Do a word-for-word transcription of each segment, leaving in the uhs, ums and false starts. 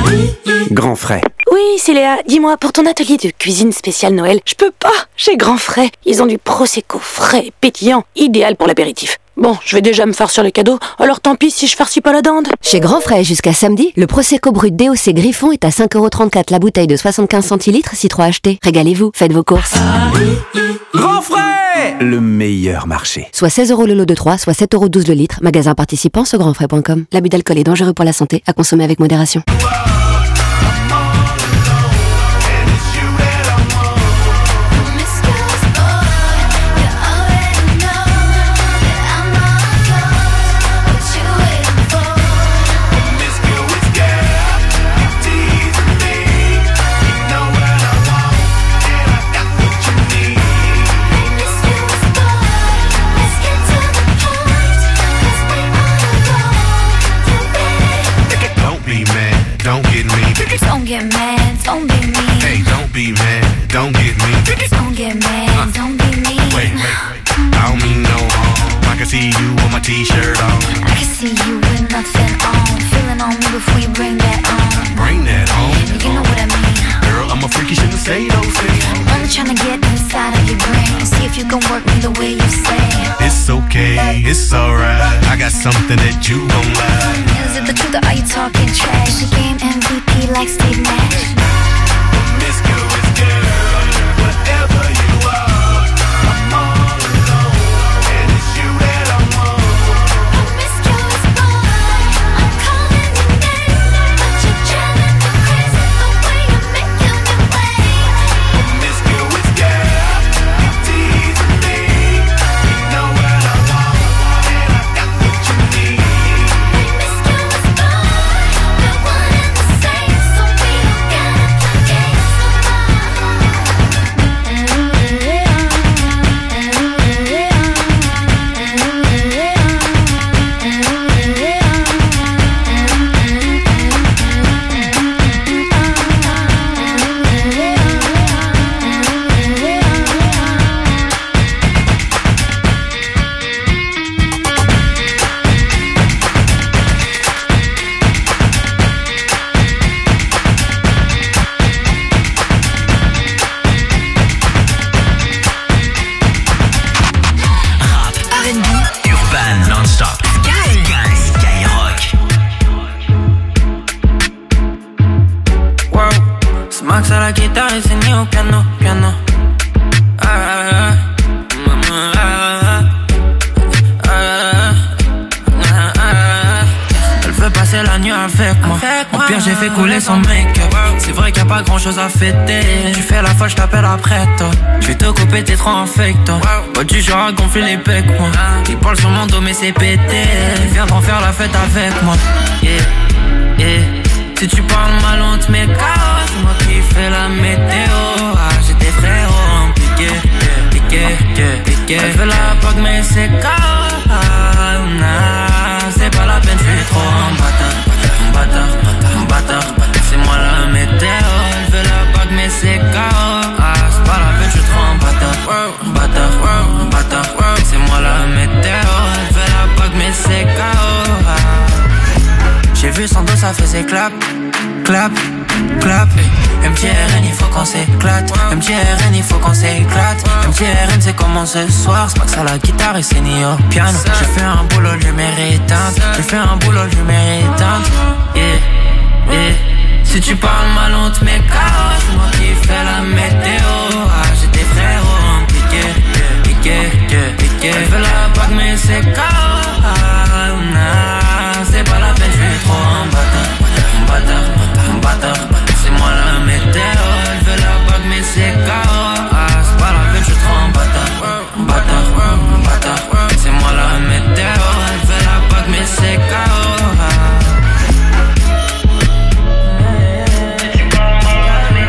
Grand Frais. Oui, c'est Léa. Dis-moi, pour ton atelier de cuisine spéciale Noël, je peux pas. Chez Grand Frais, ils ont du prosecco frais, pétillant, idéal pour l'apéritif. Bon, je vais déjà me farcir le cadeau, alors tant pis si je farcis pas la dinde. Chez Grand Frais, jusqu'à samedi, le Prosecco Brut D O C Griffon est à cinq euros trente-quatre la bouteille de soixante-quinze centilitres, si trois achetés. Régalez-vous, faites vos courses. Grand Frais, le meilleur marché. Soit seize euros le lot de trois, soit sept euros douze le litre. Magasin participant sur grand frais point com. L'abus d'alcool est dangereux pour la santé, à consommer avec modération. Don't get mad, don't be mean. Hey, don't be mad, don't get mean. Don't get mad, uh, don't be mean. Wait, wait, wait, I don't mean no harm. I can see you with my t-shirt on. I can see you with nothing on. Feeling on me before you bring that on. Bring that on. You know what I mean. Girl, I'm a freak, you shouldn't say those things. I'm trying to get inside of your brain. See if you can work me the way you say. It's okay, it's alright. I got something that you gon' like. Is it the truth or are you talking trash? The game M V P like Steve Nash. Miss Girl is girl, whatever you are, I'm all alone, and it's you that I want. Miss you is boy, I'm calling your name, but you're driving me crazy the way you're making me wait. Miss Girl is girl, you teasing me. You know what I want, and I got what you need. Miss you is boy, we're one and the same, so we don't gotta play games no Urban non-stop. Skyrock. Wow, c'est Max à la guitare et c'est Neo au piano, piano. Ah, ah, ah, ah, ah, ah, ah, ah. Elle veut passer la nuit avec moi. Au pire j'ai fait couler son make-up. C'est vrai qu'il y a pas grand chose à fêter. Tu fais la folle, je t'appelle après toi. Je vais te couper, t'es trop en fake toi. Bah tu genre à gonfler les pecs moi. Il parle sur mon dos mais c'est pété. Ils viendront faire la fête avec moi. Yeah, yeah. Si tu parles mal on te met K O. C'est moi qui fais la météo. Ah j'ai des frérots piqué, piqué, piqué. Elle veut la bague mais c'est K O. Ah nah, c'est pas la peine, je suis trop en bâtard. Bâtard, bâtard, bâtard. C'est moi la météo. Elle veut la bague mais c'est K O. Ah c'est pas la peine, je suis trop en bâtard. Bâtard, bâtard. C'est moi la météo. Elle veut la bague mais c'est K O. Ah. J'ai vu son dos, ça faisait clap, clap, clap. M T R N, il faut qu'on s'éclate. M T R N, il faut qu'on s'éclate. M T R N, c'est comment ce soir. C'est pas que ça la guitare et c'est ni au piano. J'ai fait un boulot, je méritante. J'ai fait un boulot, je méritante. Yeah, yeah. Si tu parles mal, on te met K O. C'est moi qui fais la météo. Ah, j'ai des frérots piqué, piqué, piqué. Elle veut la bague, mais c'est K O. Ah, nah, c'est pas la peine, je suis trop en bâtard. Bâtard, bâtard, bâtard. C'est moi la météo. Elle veut la bague, mais c'est K O. Ah, c'est pas la peine, je suis trop en bâtard. Bâtard, bâtard. C'est moi la météo. Elle veut la bague, mais c'est K O. Ah.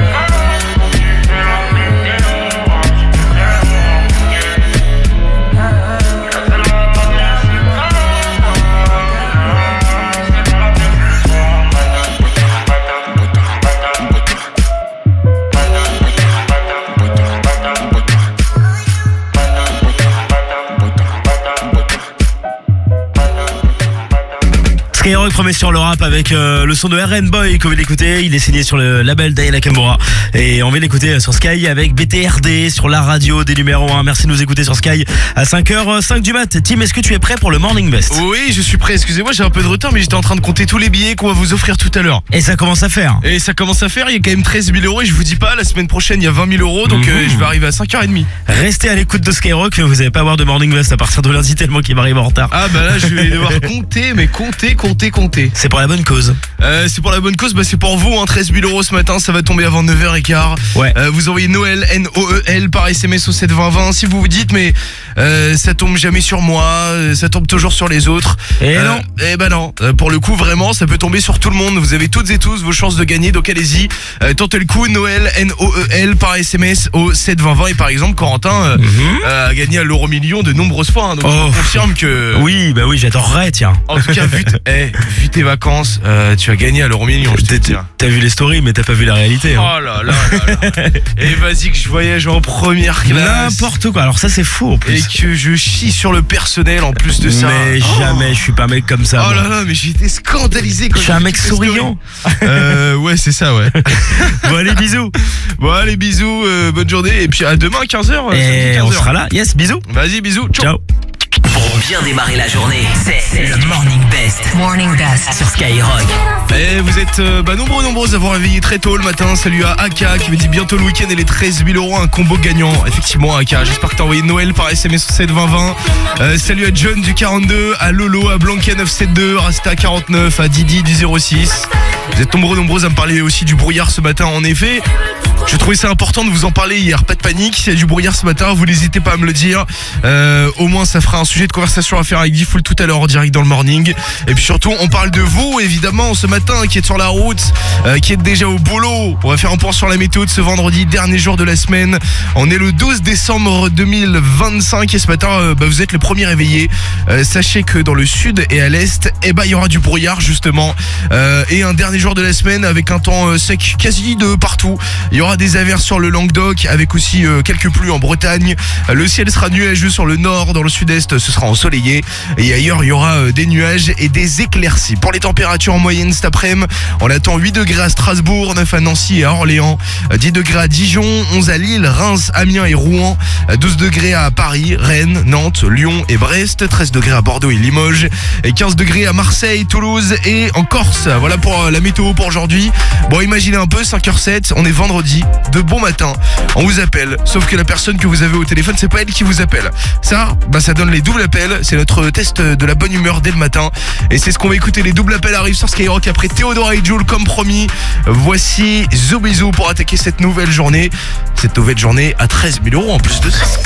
Skyrock promet sur le rap avec euh, le son de R N Boy que vous l'écoutez. Il est signé sur le label Diana Nakamura. Et on va l'écouter sur Sky avec B T R D sur la radio des numéros un. Merci de nous écouter sur Sky à cinq heures cinq du mat. Tim, est-ce que tu es prêt pour le Morning Best? Oui, je suis prêt. Excusez-moi, j'ai un peu de retard, mais j'étais en train de compter tous les billets qu'on va vous offrir tout à l'heure. Et ça commence à faire. Et ça commence à faire, il y a quand même treize mille euros et je vous dis pas, la semaine prochaine il y a vingt mille euros, donc Mmh. euh, je vais arriver à cinq heures trente. Restez à l'écoute de Skyrock, vous n'allez pas avoir de Morning Best à partir de lundi tellement qu'il va arriver en retard. Ah bah là je vais devoir compter, mais compter, compter, compter. C'est pour la bonne cause. Euh, c'est pour la bonne cause, bah c'est pour vous, hein, treize mille euros ce matin, ça va tomber avant neuf heures quinze. Ouais. Euh, vous envoyez Noël, N O E L par S M S au sept vingt vingt. Si vous vous dites mais euh, ça tombe jamais sur moi, euh, ça tombe toujours sur les autres. Et Euh, non. Eh ben non, Euh, pour le coup vraiment ça peut tomber sur tout le monde. Vous avez toutes et tous vos chances de gagner, donc allez-y, euh, tentez le coup. Noël, N O E L par S M S au sept vingt vingt. Et par exemple Corentin euh, euh, a gagné à l'euro million de nombreuses fois, hein, donc Oh. je vous confirme que Oui, bah oui, j'adorerais, tiens. en tout cas vu, t- eh, vu tes vacances, euh, tu as gagné à l'euro million, je te T'as- dis. T'as vu les stories, mais t'as pas vu la réalité. Hein. Oh là là là là. Et vas-y que je voyage en première classe. N'importe quoi. Alors ça, c'est fou en Et plus. que je chie sur le personnel en plus de ça. Mais Oh. jamais, je suis pas un mec comme ça. Oh moi. là là, mais j'ai été scandalisé quand Je suis j'ai un vu mec toutes les stories. souriant. Euh, ouais, c'est ça, ouais. Bon, allez, bisous. Bon, allez, bisous, euh, bonne journée. Et puis à demain, quinze heures. Et on sera là. Yes, bisous. Vas-y, bisous. Ciao. Ciao. Pour bien démarrer la journée, c'est le Morning Best. Morning Best. Sur Skyrock. Et vous êtes euh, bah, nombreux, nombreux à avoir réveillé très tôt le matin. Salut à Aka qui me dit bientôt le week-end et les treize mille euros, un combo gagnant. Effectivement, Aka, j'espère que t'as envoyé Noël par S M S au sept vingt vingt. Euh, salut à John du quarante-deux, à Lolo, à Blanca neuf cent soixante-douze, Rasta quarante-neuf, à Didi du zéro six. Vous êtes nombreux, nombreux à me parler aussi du brouillard ce matin. En effet, je trouvais ça important de vous en parler hier. Pas de panique, s'il y a du brouillard ce matin, vous n'hésitez pas à me le dire. Euh, au moins, ça fera un sujet de conversation à faire avec Diffoul tout à l'heure en direct dans le morning. Et puis surtout, on parle de vous, évidemment, ce matin, qui êtes sur la route, euh, qui êtes déjà au boulot. On va faire un point sur la météo de ce vendredi, dernier jour de la semaine. On est le douze décembre deux mille vingt-cinq et ce matin, euh, bah, vous êtes le premier réveillé. Euh, sachez que dans le sud et à l'est, eh ben, il y aura du brouillard justement. Euh, et un dernier jour de la semaine avec un temps euh, sec quasi de partout. Il y aura des averses sur le Languedoc avec aussi euh, quelques pluies en Bretagne. Euh, le ciel sera nuageux sur le nord, dans le sud-est ce sera ensoleillé. Et ailleurs il y aura euh, des nuages et des éclaircies. Pour les températures en moyenne cet après-midi, on attend huit degrés à Strasbourg, neuf à Nancy et à Orléans, euh, dix degrés à Dijon, onze à Lille, Reims, Amiens et Rouen, euh, douze degrés à Paris, Rennes, Nantes, Lyon et Brest, treize degrés à Bordeaux et Limoges, et quinze degrés à Marseille, Toulouse et en Corse. Voilà pour euh, la météo pour aujourd'hui. Bon, imaginez un peu, cinq heures sept, on est vendredi, de bon matin, on vous appelle, sauf que la personne que vous avez au téléphone, c'est pas elle qui vous appelle. Ça, bah ça donne les doubles appels, c'est notre test de la bonne humeur dès le matin, et c'est ce qu'on va écouter. Les doubles appels arrivent sur Skyrock après Théodore et Jules comme promis. Voici Zoubizou pour attaquer cette nouvelle journée, cette nouvelle journée à treize mille euros en plus de ça.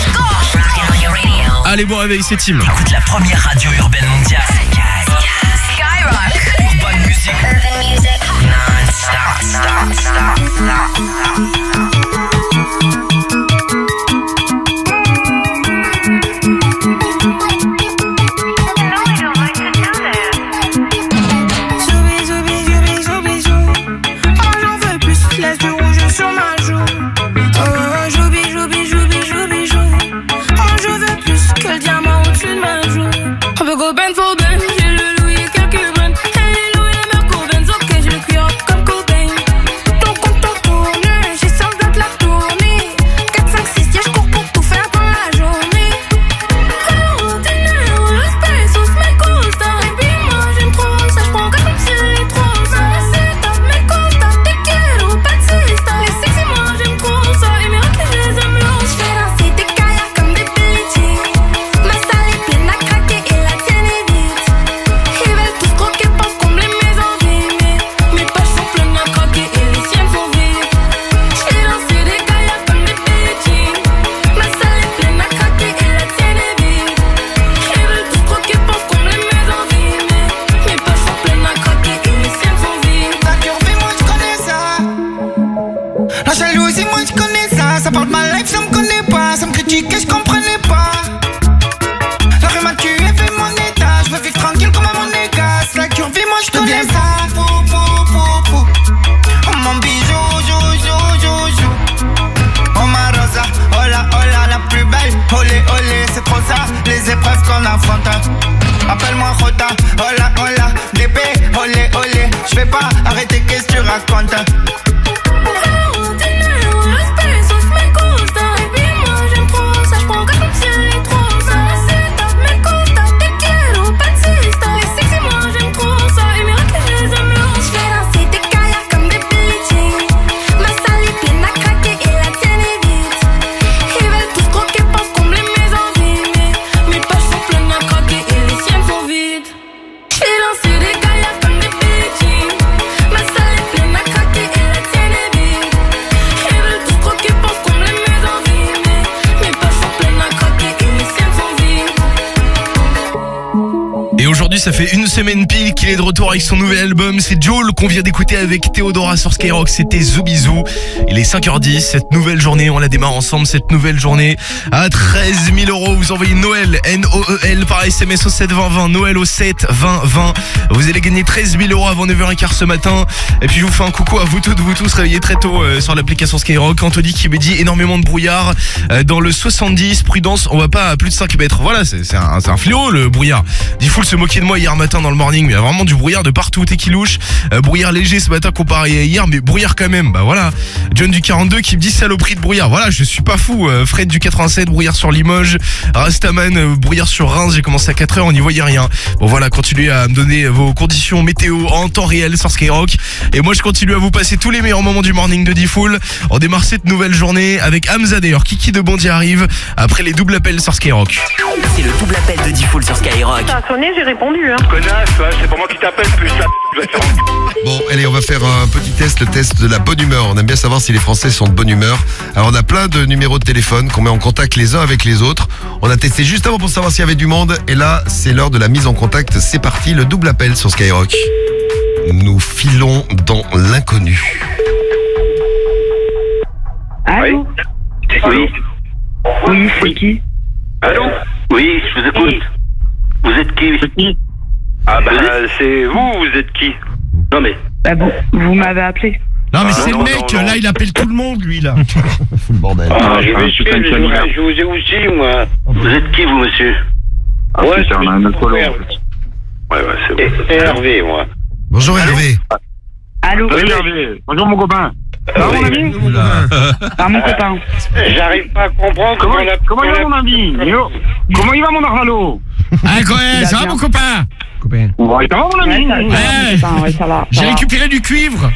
Allez, bon réveil, c'est Tim. Écoute la première radio urbaine mondiale. Skyrock. Urban Music. Non-stop, stop, stop, stop. Zoubi, zoubi, zoubi, zoubi, zou. Oh, j'en veux plus, laisse du rouge sur ma joue. Oh, oh, joubi, joubi, joubi, joubi, jou. Oh, je veux plus que le diamant au-dessus de ma joue. On peut go ben for ben, j'ai le louis et quelques bennes. Et les louis et Merco Benzo, a cuánta. Et aujourd'hui, ça fait une semaine pile qu'il est de retour avec son nouvel album. C'est Joel qu'on vient d'écouter avec Théodora sur Skyrock. C'était Zoubizou. Il est cinq heures dix. Cette nouvelle journée, on la démarre ensemble. Cette nouvelle journée à treize mille euros. Vous envoyez Noël, N O E L, par S M S au sept vingt vingt. Noël au sept vingt vingt. Vous allez gagner treize mille euros avant neuf heures quinze ce matin. Et puis je vous fais un coucou à vous toutes, vous tous réveillés très tôt euh, sur l'application Skyrock. Anthony qui me dit énormément de brouillard euh, dans le soixante-dix. Prudence, on va pas à plus de cinq mètres. Voilà, c'est c'est un, c'est un fléau le brouillard. Diffoul se moquer de moi hier matin dans le morning, mais il y a vraiment du brouillard de partout, t'es qui louche. Euh, brouillard léger ce matin comparé à hier, mais brouillard quand même. Bah voilà. John du quarante-deux qui me dit saloperie de brouillard. Voilà, je suis pas fou. Euh, Fred du quatre-vingt-sept, brouillard sur Limoges. Rastaman, euh, brouillard sur Reims. J'ai commencé à quatre heures, on n'y voyait rien. Bon voilà, continuez à me donner vos conditions météo en temps réel sur Skyrock. Et moi je continue à vous passer tous les meilleurs moments du morning de Diffoul. On démarre cette nouvelle journée avec Hamza d'ailleurs. Kiki de Bondy arrive après les doubles appels sur Skyrock. C'est le double appel de Diffoul sur Skyrock. Ça a sonné, j'ai répondu. Hein. Connasse, ouais, c'est pas moi qui t'appelle, plus là, tu vas te faire en- Bon, allez, on va faire un petit test, le test de la bonne humeur. On aime bien savoir si les Français sont de bonne humeur. Alors, on a plein de numéros de téléphone qu'on met en contact les uns avec les autres. On a testé juste avant pour savoir s'il y avait du monde. Et là, c'est l'heure de la mise en contact. C'est parti, le double appel sur Skyrock. Nous filons dans l'inconnu. Allô? Oui. Oui, c'est qui? Allô? Oui, je vous écoute. Vous êtes qui? Ah bah, c'est vous, vous êtes qui? Non mais... Bah, vous, vous m'avez appelé. Non mais Ah, c'est non, le mec, non, non. là il appelle tout le monde lui là. Fous le bordel. Ah, je vais suivre, je, vous- je vous ai aussi, moi. Vous êtes qui, vous, monsieur? Ah, ouais, c'est un autre Ouais, ouais, c'est bon. C'est Hervé, moi. Bonjour Hervé. Allô? Salut Hervé. Bonjour mon copain. Ah, mon ami? Ah, mon copain. J'arrive pas à comprendre Comment, on a- comment il on va a- mon ami Yo. Comment il va mon Arnalo? Ah quoi, Il ça va va bien. mon copain? Ouais, ça va mon Ouais, ami? ça, ça va, mon Ouais. copain, ouais, ça va. ça J'ai va. récupéré du cuivre.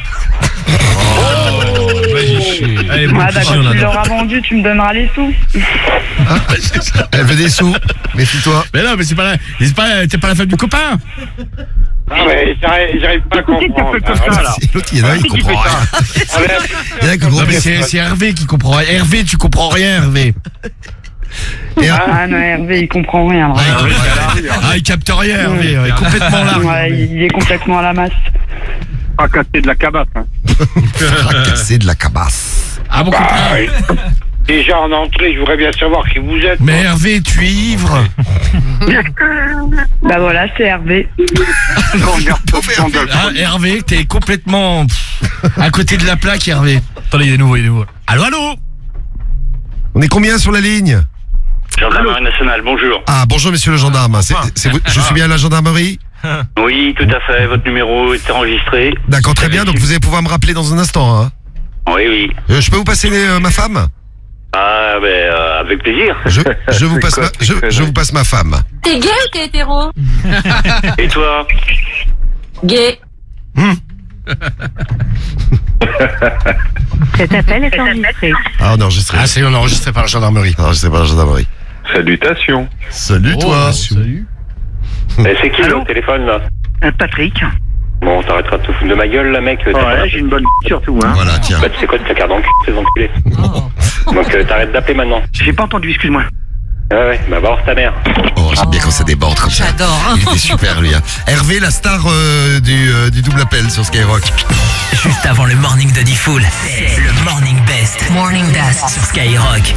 Allez, bon, Ah, bah, chichi, quand on tu adore. l'auras vendu, tu me donneras les sous. Elle veut des sous. Méfie-toi. Mais non, mais c'est pas la, c'est pas, t'es pas la femme du copain. Ah ouais, j'arrive j'arrive pas à Qui t'a comprendre. fait comme ça là? Si, l'autre, il y en a un, il Qui comprend fait rien. ça? Il y en a qui Non comprend mais rien. c'est, c'est Hervé qui comprend rien. Hervé, tu comprends rien Hervé. Et un- Ah non, Hervé, il comprend rien. Ah, il, comprend- ah, il capte rien Hervé, il est complètement là. Ouais, il est complètement à la masse. Pas casser de la cabasse. Hein. Fracasser de la cabasse. Ah mon copain. oui. Déjà en entrée, je voudrais bien savoir qui vous êtes. Mais Hervé, tu es ivre. Bah voilà, c'est Hervé. Ah, Hervé, t'es complètement pff, à côté de la plaque Hervé. Attendez, il est nouveau, il est nouveau. Allô, allô. On est combien sur la ligne? Gendarmerie nationale, bonjour. Ah, bonjour monsieur le gendarme. C'est, c'est vous- je suis bien à la gendarmerie? Oui, tout à fait, votre numéro est enregistré. D'accord, très bien. Donc vous allez pouvoir me rappeler dans un instant. Hein. Oui, oui. Euh, je peux vous passer euh, ma femme? Ah, ben, euh, avec plaisir. Je, je vous passe ma, je, je vous passe ma femme. T'es gay ou t'es hétéro? Et toi? Gay. Cet appel est enregistré. Ah, on est enregistré. Ah, c'est on enregistré par la gendarmerie. Enregistré par la gendarmerie. Salutations. Salut Oh, toi. salut. Eh, c'est qui, le téléphone, là? Euh, Patrick. Bon, t'arrêteras de te foutre de ma gueule, là, mec. Ouais, j'ai une bonne surtout, hein. Voilà, tiens. Bah, tu sais quoi, tu carte dans le cul, ces enculés. Donc, euh, t'arrêtes d'appeler maintenant. J'ai pas entendu, excuse-moi. Ouais, ouais, bah, va voir ta mère. Oh, j'aime bien quand ça déborde comme ça. J'adore. Il était super lui. Hein. Hervé, la star euh, du, euh, du double appel sur Skyrock. Juste avant le morning de Diffoul, c'est le morning best. Morning Best. Sur Skyrock.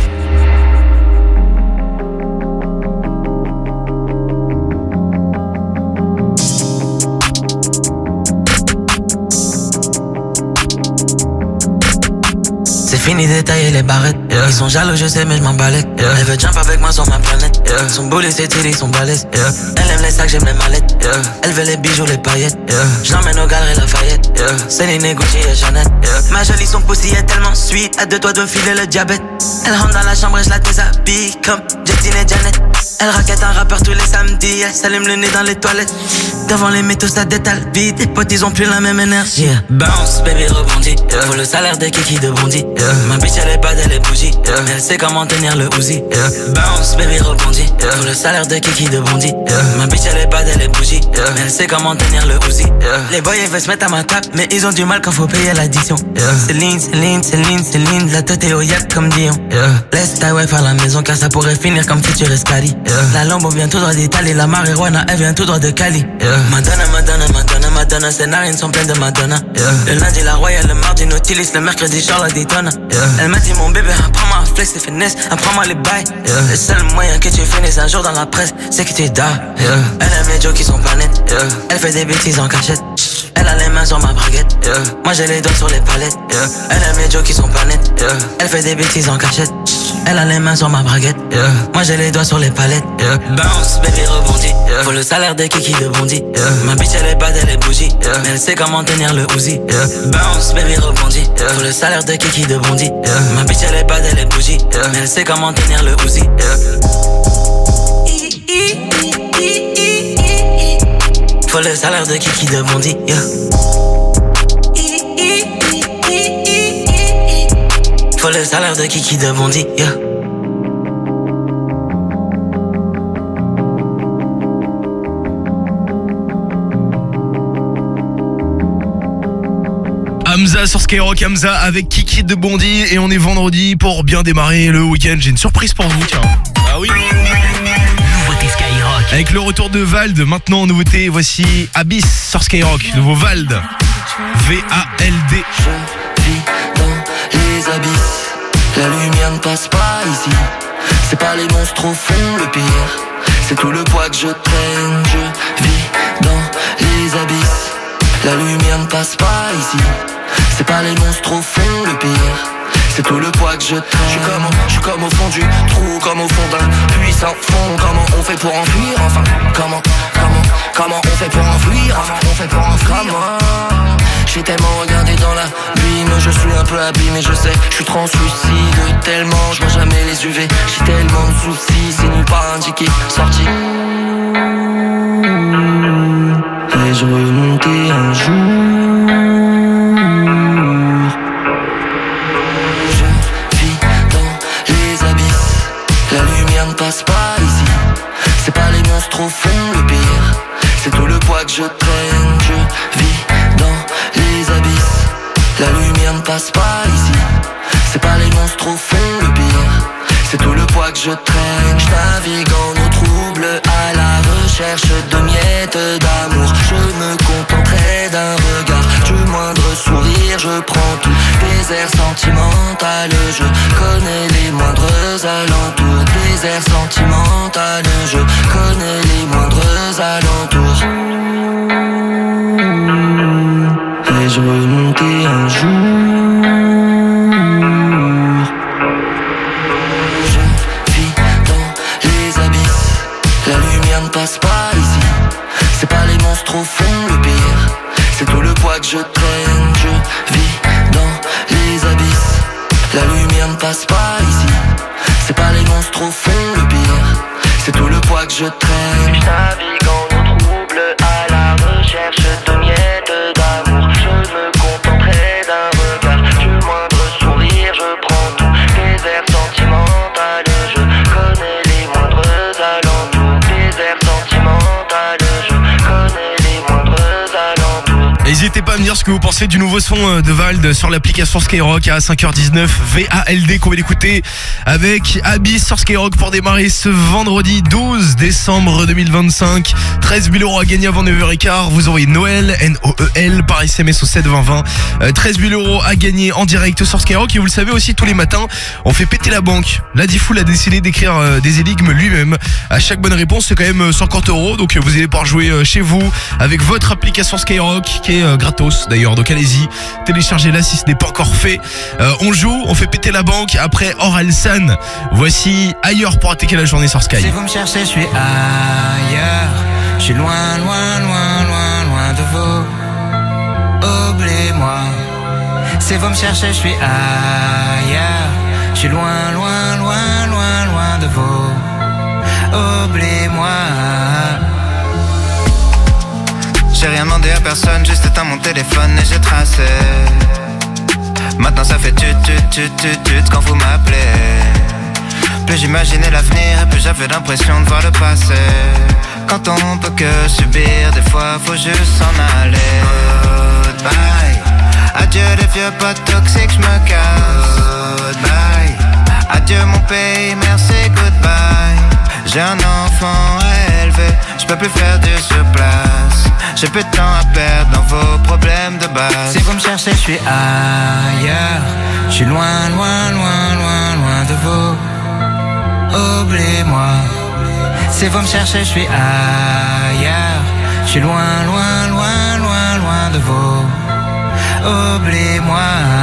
C'est fini d'étailler les barrettes. Yeah. Ils sont jaloux, je sais, mais je m'en balèque. Yeah. Elle veut jump avec moi sur ma planète. Yeah. Son bullet, c'est ils sont balèzes. Yeah. Elle aime les sacs, j'aime les mallettes. Yeah. Elle veut les bijoux, les paillettes. Yeah. Je l'emmène au galeries Lafayette. Yeah. Céline et Gucci et Chanel. Yeah. Ma jolie, son pussy est tellement sweet. À deux doigts de me filer le diabète. Elle rentre dans la chambre et je la déshabille comme Justine et Janet. Elle raquette un rappeur tous les samedis. Elle s'allume le nez dans les toilettes. Devant les métaux, ça détale vite. Les potes, ils ont plus la même énergie. Yeah. Bounce, baby, rebondit. Yeah. Faut le salaire de Kiki de Bondy. Yeah. Ma bitch, elle est pas elle est bougie. Yeah. Elle sait comment tenir le Uzi. Yeah. Bounce, baby, rebondit. Yeah. Faut le salaire de Kiki de Bondy. Yeah. Ma bitch, elle est pas elle est bougie. Yeah. Elle sait comment tenir le Uzi. Yeah. Les boys, ils veulent se mettre à ma table, mais ils ont du mal quand faut payer l'addition. Yeah. Céline, Céline, Céline, Céline. La tête est au yacht comme Dion. Yeah. Laisse ta wife à la maison car ça pourrait finir comme Futurist Cali. Yeah. La Lambo vient tout droit d'Italie. La marijuana, elle vient tout droit de Cali. Yeah. Madonna, Madonna, Madonna, Madonna. Ses narines sont pleines de Madonna. Yeah. Le lundi, la Royale, le mardi, Nautilus. Le mercredi, Charlotte Daytona. Yeah. Elle m'a dit, mon bébé, apprends-moi à flex et finesse. Apprends-moi les bails. Yeah. Le seul moyen que tu finisses un jour dans la presse, c'est que tu es da. Yeah. Elle aime les jokes qui sont pas nets. Yeah. Elle fait des bêtises en cachette. Elle a les mains sur ma braguette. Yeah. Moi, j'ai les doigts sur les palettes. Yeah. Elle aime les jokes qui sont pas nets. Yeah. Elle fait des bêtises en cachette. Elle a les mains sur ma braguette. Yeah. Moi, j'ai les doigts sur les palettes. Yeah. Bounce, baby, rebondit. Yeah. Faut le salaire de Kiki de Bondy. Yeah. Ma bitch, elle est pas elle est bougie. Yeah. Mais elle sait comment tenir le Uzi. Yeah. Bounce, baby, rebondit. Yeah. Faut le salaire de Kiki de Bondy. Yeah. Ma bitch, elle est pas elle est bougie. Yeah. Mais elle sait comment tenir le Uzi. Yeah. Faut le salaire de Kiki de Bondy. Yeah. Faut le salaire de Kiki de Bondy. Yeah. Hamza sur Skyrock, Hamza avec Kiki de Bondy et on est vendredi pour bien démarrer le week-end. J'ai une surprise pour vous, tiens. Ah oui. Nouveauté Skyrock. Avec le retour de Vald, maintenant nouveauté, voici Abyss sur Skyrock, nouveau Vald. V A L D. Je vis dans les abysses, la lumière ne passe pas ici. C'est pas les monstres au fond le pire, c'est tout le poids que je traîne. Je vis dans les abysses, la lumière ne passe pas ici. C'est pas les monstres au fond le pire, c'est tout le poids que je traîne. Je suis comme, je suis comme au fond du trou, comme au fond d'un puissant fond. Comment on fait pour enfuir enfin? Comment, comment, comment on fait pour enfuir enfin? On fait pour enfuir comment? J'ai tellement regardé dans la l'abîme, je suis un peu abîmé, je sais, je suis trop suicide. Tellement, je vois jamais les U V, j'ai tellement de soucis, c'est nulle part indiqué, sorti. Vais-je remonter un jour? Je vis dans les abysses, la lumière ne passe pas ici. C'est pas les monstres au fond le pire, c'est tout le poids que je traîne. Je vis dans les abysses, la lumière ne passe pas ici. C'est pas les monstres au fond le pire, c'est tout le poids que je traîne. Je navigue en eau trouble à la recherche de miettes d'amour. Je me contenterai d'un regard, du moindre sourire. Je prends tout, des airs sentimentales. Je connais les moindres alentours. Des airs sentimentales. Je connais les moindres alentours. Vais-je remonter un jour? Je vis dans les abysses, la lumière ne passe pas ici. C'est pas les monstres au fond le pire, c'est tout le poids que je traîne. Je vis dans les abysses, la lumière ne passe pas ici. C'est pas les monstres au fond le pire, c'est tout le poids que je traîne. Je navigue en eau trouble à la recherche de miettes d'amour. Je me contenterai d'un regard, du moindre sourire. Je prends tout, des airs sentimentales. Je connais les moindres alentours. Des airs sentimentales. Je connais les moindres alentours. N'hésitez pas à me dire ce que vous pensez du nouveau son de Vald sur l'application Skyrock à cinq heures dix-neuf. V A L D qu'on va l'écouter avec Abyss sur Skyrock pour démarrer ce vendredi douze décembre deux mille vingt-cinq. treize mille euros à gagner avant neuf heures quinze. Vous envoyez Noël, N O E L, par S M S au sept vingt vingt. Euh, treize mille euros à gagner en direct sur Skyrock. Et vous le savez aussi, tous les matins, on fait péter la banque. Là, Diffoul a décidé d'écrire euh, des énigmes lui-même. À chaque bonne réponse, c'est quand même cinquante euros. Donc, euh, vous allez pouvoir jouer euh, chez vous avec votre application Skyrock qui est euh, gratos d'ailleurs, donc allez-y, téléchargez-la si ce n'est pas encore fait. Euh, on joue, on fait péter la banque. Après Orelsan, voici Ailleurs pour attaquer la journée sur Sky. Si vous me cherchez, je suis ailleurs. Je suis loin, loin, loin, loin, loin de vous. Oubliez-moi. Si vous me cherchez, je suis ailleurs. Je suis loin, loin, loin, loin, loin de vous. Oubliez-moi. J'ai rien demandé à personne, juste éteint mon téléphone et j'ai tracé. Maintenant ça fait tut tut tut tut tut quand vous m'appelez. Plus j'imaginais l'avenir et plus j'avais l'impression de voir le passé. Quand on peut que subir, des fois faut juste s'en aller. Goodbye. Adieu les vieux potes toxiques, j'me casse. Goodbye. Adieu mon pays, merci, goodbye. J'ai un enfant à élever, j'peux plus faire du surplace. J'ai peu de temps à perdre dans vos problèmes de base. Si vous me cherchez, je suis ailleurs. Je suis loin, loin, loin, loin, loin de vous. Oubliez-moi. Si vous me cherchez, je suis ailleurs. Je suis loin, loin, loin, loin, loin de vous. Oubliez-moi.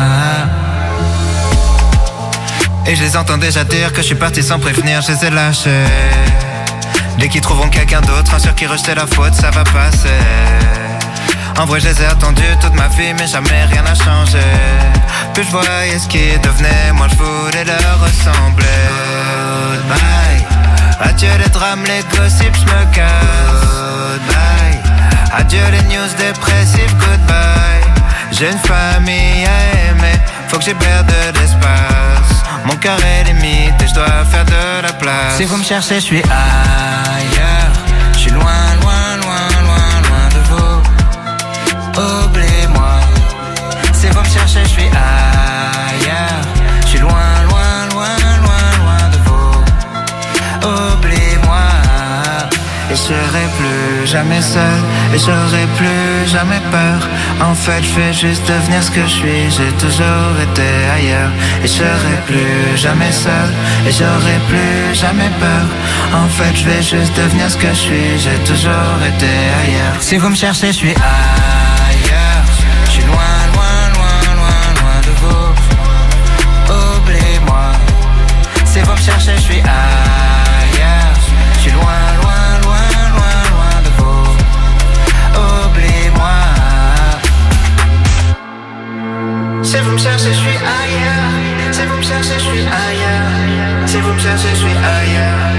Et je les entends déjà dire que je suis parti sans prévenir, je les ai lâchés. Dès qu'ils trouveront quelqu'un d'autre, un sur qui rejeter la faute, ça va passer. En vrai, je les ai attendus toute ma vie, mais jamais rien n'a changé. Plus je voyais ce qu'ils devenaient, moi je voulais leur ressembler. Goodbye. Adieu les drames, les gossips, je me casse. Goodbye. Adieu les news dépressives, goodbye. J'ai une famille à aimer, faut que j'héberge de l'espace. Mon cœur est limite et je dois faire de la place. Si vous me cherchez, je suis ailleurs. Je suis loin, loin, loin, loin, loin de vous. Oubliez-moi. Si vous me cherchez, je suis ailleurs. Je suis loin, loin, loin, loin, loin de vous. Oubliez-moi. Et je serai plus jamais seul. Et j'aurai plus jamais peur. En fait, je vais juste devenir ce que je suis. J'ai toujours été ailleurs. Et je serai plus jamais seul. Et j'aurai plus jamais peur. En fait, je vais juste devenir ce que je suis. J'ai toujours été ailleurs. Si vous me cherchez, je suis ailleurs. Je suis loin, loin, loin, loin, loin de vous. Oubliez-moi. Si vous me cherchez, je suis ailleurs. Je suis loin, loin, loin, loin, loin de vous. Oubliez-moi. Si vous me cherchez, je suis ailleurs. Si vous me cherchez, je suis ailleurs. Si vous me cherchez, je suis ailleurs.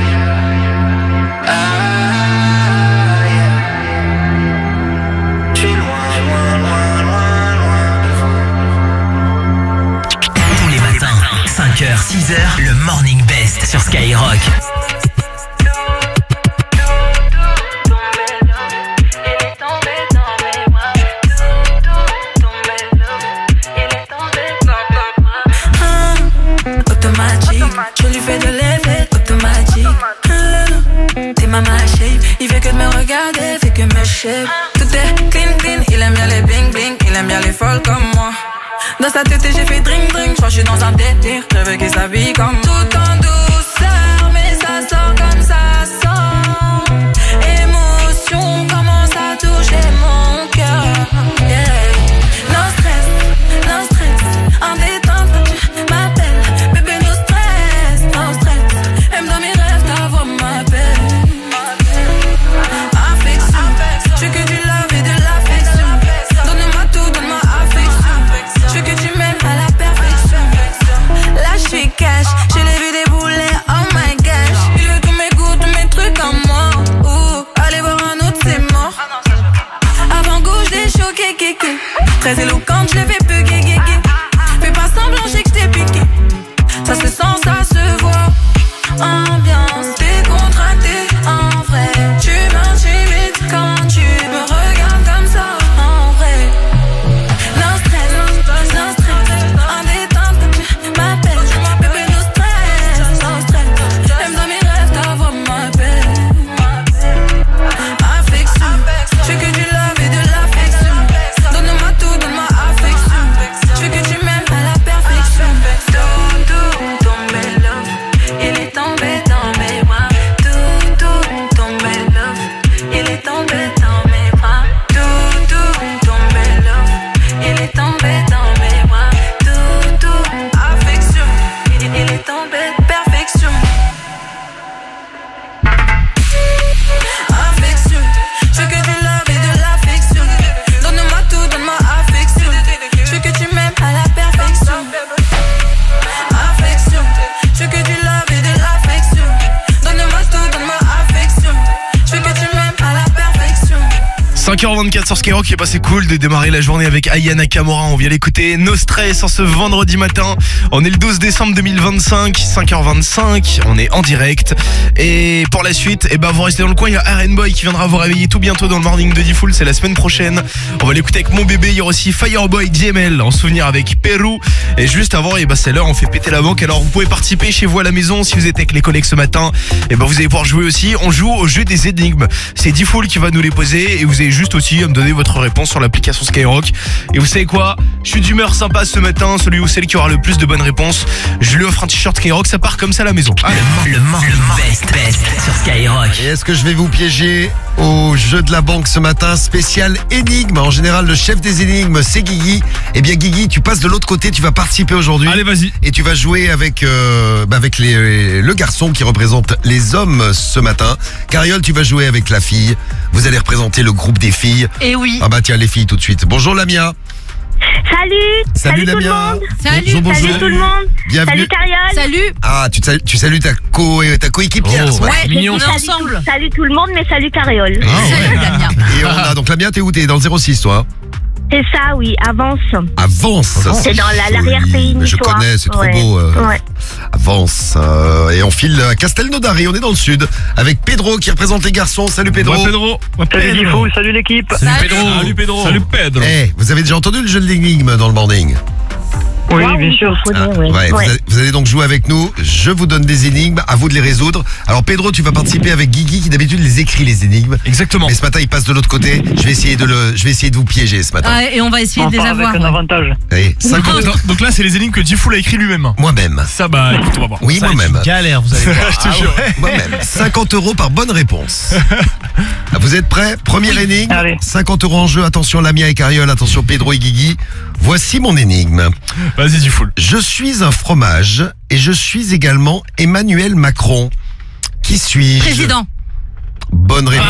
Ailleurs. Je suis loin, loin, loin, loin, loin de vous. Tous les matins, cinq heures, six heures, le Morning Best sur Skyrock. Je lui fais de l'effet automatique. Hum, T'es ma shape. Il fait que de me regarder, fait que me shape. Tout est clean, clean. Il aime bien les bling bling. Il aime bien les folles comme moi. Dans sa tête, j'ai fait drink drink. J'crois que je suis dans un délire. Je veux qu'il s'habille comme moi. Tout en douceur, mais ça sort comme ça sort. Émotion commence à toucher mon cœur. Yeah. No stress, no stress. En détente, tu m'appelles. Bébé, no stress, no stress. Même dans mes rêves, ta voix m'appelle. Affection, je veux que tu love et de l'affection. Donne-moi tout, donne-moi affection. Je veux que tu m'aimes à la perfection. Là, je suis cash, je l'ai vu débouler, oh my gosh. Il veut tous mes goûts, tous mes trucs en moi. Ouh, allez voir un autre, c'est mort. Avant gauche, des choqués, kéké. Très éloquente, je l'ai fait peu, gué, fais pas semblant, j'ai que je t'ai piqué. Ça se sent, ça se voit. Ambiance décontractée, en vrai. Tu m'intimides quand tu me regardes comme ça, en vrai. No stress, no stress. En détente, tu m'appelles. Bébé, no stress, no stress. Même dans mes rêves, ta voix m'appelle. Affection, je veux que tu love et de l'affection. Donne-moi tout, donne-moi affection. Je veux que tu m'aimes à la perfection. Tout, tout, tombe. cinq heures vingt-quatre sur Skyrock, qui est passé cool de démarrer la journée avec Aya Nakamura. On vient l'écouter. No Stress en ce vendredi matin. On est le douze décembre deux mille vingt-cinq, cinq heures vingt-cinq. On est en direct. Et pour la suite, eh ben, vous restez dans le coin. Il y a R and Boy qui viendra vous réveiller tout bientôt dans le morning de D-Fool. C'est la semaine prochaine. On va l'écouter avec Mon Bébé. Il y aura aussi Fireboy J M L en souvenir avec Pérou. Et juste avant, eh ben, c'est l'heure. On fait péter la banque. Alors vous pouvez participer chez vous à la maison. Si vous êtes avec les collègues ce matin, eh ben, vous allez pouvoir jouer aussi. On joue au jeu des énigmes. C'est D-Fool qui va nous les poser. Et vous avez juste aussi à me donner votre réponse sur l'application Skyrock. Et vous savez quoi? Je suis d'humeur sympa ce matin. Celui ou celle qui aura le plus de bonnes réponses, je lui offre un t-shirt Skyrock. Ça part comme ça à la maison. Allez. Le morning best best sur Skyrock. Et est-ce que je vais vous piéger au jeu de la banque ce matin, spécial énigme? En général, le chef des énigmes, c'est Guigui. Eh bien, Guigui, tu passes de l'autre côté, tu vas participer aujourd'hui. Allez, vas-y. Et tu vas jouer avec, euh, bah, avec les, le garçon qui représente les hommes ce matin. Cariole, tu vas jouer avec la fille. Vous allez représenter le groupe des filles. Et oui. Ah bah tiens, les filles tout de suite. Bonjour Lamia. Salut. Salut, tout le Lamia. monde. Salut. Bonjour, bonjour. Salut tout le monde. Bienvenue. Salut Cariole. Salut. Ah, tu, salues- tu salues ta, co, ta coéquipière. Oh, ce matin. Ouais, mignon. j'ai dit salut, tout- salut tout le monde, mais salut Cariole. Ah, ouais. Et on a donc Lamia, t'es où? T'es dans le zéro six, toi? C'est ça, oui, avance. Avance. C'est dans la- l'arrière-pays Mais je niçois. connais, c'est trop Ouais. beau. euh, Ouais. Avance. euh, et on file à Castelnaudary, on est dans le sud, avec Pedro qui représente les garçons. Salut Pedro. Ouais, Pedro. Ouais, Salut Pedro. D-Fool, salut l'équipe. Salut Pedro. Salut Pedro. Salut Pedro. Eh, vous avez déjà entendu le jeu de l'énigme dans le morning? Oui, Ouais, bien sûr. je connais, Ah, ouais. ouais, Vous, Ouais. allez, vous allez donc jouer avec nous. Je vous donne des énigmes, à vous de les résoudre. Alors Pedro, tu vas participer avec Guigui qui d'habitude les écrit les énigmes. Exactement. Mais ce matin il passe de l'autre côté. Je vais essayer de le, je vais essayer de vous piéger ce matin. Ah, et on va essayer On de les part avec avoir. un ouais. avantage. Allez, cinquante Donc, donc là, c'est les énigmes que D-Fool a écrit lui-même. moi-même. Ça, bah, écoute, on va voir. Oui, Ça, moi-même. Galère, vous allez voir. Je te jure. Moi-même. cinquante euros par bonne réponse. Vous êtes prêts? Première énigme. Allez. cinquante euros en jeu. Attention Lamia et Cariole. Attention Pedro et Guigui. Voici mon énigme. Vas-y, D-Fool. Je suis un fromage et je suis également Emmanuel Macron. Qui suis-je? Président. Bonne réponse.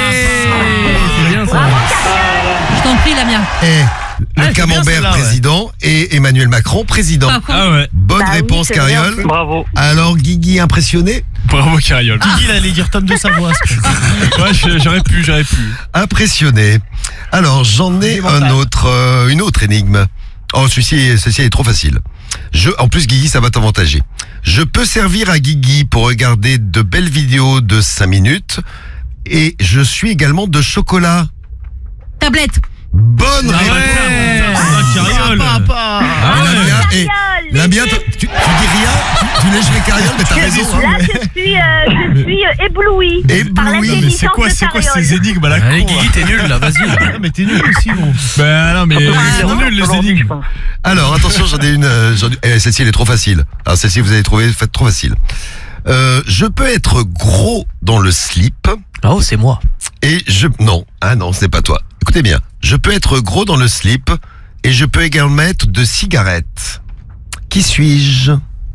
C'est bien ça. Je t'en prie, Lamia. Eh, le Ah, c'est bien camembert celle-là, ouais. président et Emmanuel Macron président. Pas con. Ah ouais. Bonne Bah oui, réponse c'est bien, Cariole. c'est- Bravo. Alors Guigui impressionné? Bravo, Cariole. Guigui, il allait dire Tom de Savoie. Ouais, je- j'aurais pu, j'aurais pu. Impressionné. Alors j'en ai un autre, euh, une autre énigme. Oh celui-ci, celle-ci est trop facile. Je, en plus Guigui, ça va t'avantager. Je peux servir à Guigui pour regarder de belles vidéos de cinq minutes et je suis également de chocolat. Tablette. Bonne Ah réponse. ouais. Ah, Cariole. Ah, Lamia, eh, Lamia, tu, tu, tu dis rien, tu, tu lèches les carioles, mais t'as raison. Là, je suis, euh, je suis euh, éblouie. Par Ébloui. Mais c'est quoi, c'est quoi ces énigmes à la con? Allez, Guigui, t'es nul là, vas-y. Ah, mais t'es nul aussi, gros. Bah non, mais ils sont nuls les Aujourd'hui, je énigmes. pense. Alors attention, j'en ai une. euh, j'en ai- eh, celle-ci elle est trop facile. Alors celle-ci vous allez trouver, faites trop facile. Euh, je peux être gros dans le slip Oh, c'est moi. et je non ah non c'est pas toi. Écoutez bien, je peux être gros dans le slip et je peux également mettre de cigarettes. Qui suis-je?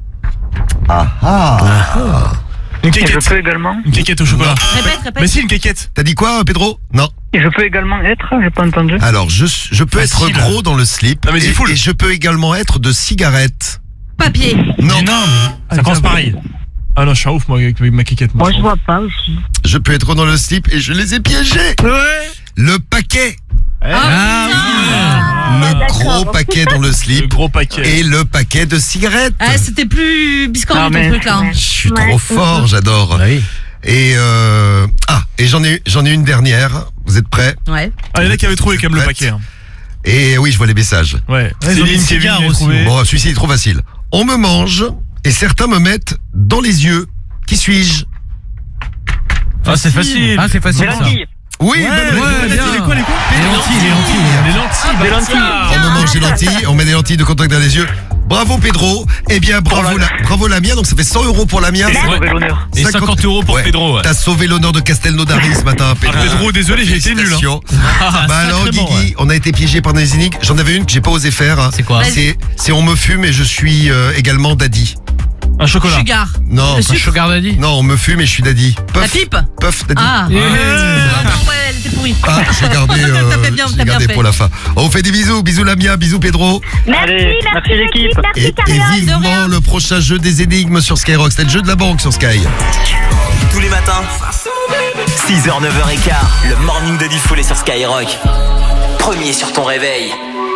Ah ah. Une Et je quéquette. peux également. Une quéquette au chocolat. Répète, répète. Mais si, une quéquette. T'as dit quoi, Pedro? Non. Et je peux également être, j'ai pas entendu. Alors je je peux Facile. être gros dans le slip Non, mais c'est et, full. et je peux également être de cigarettes. Papier. Non. Mais non, mais ça commence pareil. Ah non, je suis un ouf, moi, avec ma quéquette. Moi, je vois pas aussi. Je peux être gros dans le slip et je les ai piégés. Ouais. Le paquet. Ah, Le d'accord. gros paquet dans le Le slip gros paquet. et le paquet de cigarettes. Ah, c'était plus Ah, biscornu ton mais- truc là. hein. Je suis Ouais. trop fort, j'adore. Oui. Et euh, ah, et j'en ai j'en ai une dernière. Vous êtes prêts? Ouais. Ah, il y en a qui avaient trouvé quand même le Prête. paquet. hein. Et oui, je vois les messages. Ouais. Ouais, ils ont mis Céline, une Kevin, cigare il a aussi. trouvé. Bon, celui-ci est trop facile. On me mange et certains me mettent dans les yeux. Qui suis-je? Ah, c'est facile. Ah, c'est facile Des ça. lentilles. Oui, Ouais, bonne ouais, réponse. bien. Les quoi, les quoi? Les lentilles, les lentilles. Les lentilles. Des bah, lentilles. ça. On me mange des lentilles, on met des lentilles de contact dans les yeux. Bravo Pedro. Eh bien, bravo, la, bravo Lamia. Donc ça fait cent euros pour Lamia. Et Sauver ouais. l'honneur. Et cinquante euros pour Ouais. Pedro. ouais. T'as sauvé l'honneur de Castelnaudary ce matin, Pedro. Ah, Pedro, désolé, j'ai été nul. Hein. Félicitations. Ah, Bah alors sacrément, Guigui, ouais. on a été piégé par des énigmes. J'en avais une que j'ai pas osé faire. hein. C'est quoi? C'est c'est on me fume et je suis euh, également daddy. Un chocolat. Sugar. Non, Le sucre. Sugar Daddy. non, on me fume et je suis daddy. La Puff, pipe. puff daddy. Ah. Yeah. Ah, non, ouais, elle était pourrie. Ah, j'ai gardé, T'as euh, fait bien, j'ai t'as bien gardé fait. pour la fin. On vous fait des bisous, bisous Lamia, bisous Pedro. Merci, Allez, merci, merci l'équipe. Merci, Et, et Cariole. vivement le prochain jeu des énigmes sur Skyrock. C'était le jeu de la banque sur Sky. Tous les matins, six heures, neuf heures quinze, le morning de Diffoul est sur Skyrock. Premier sur ton réveil.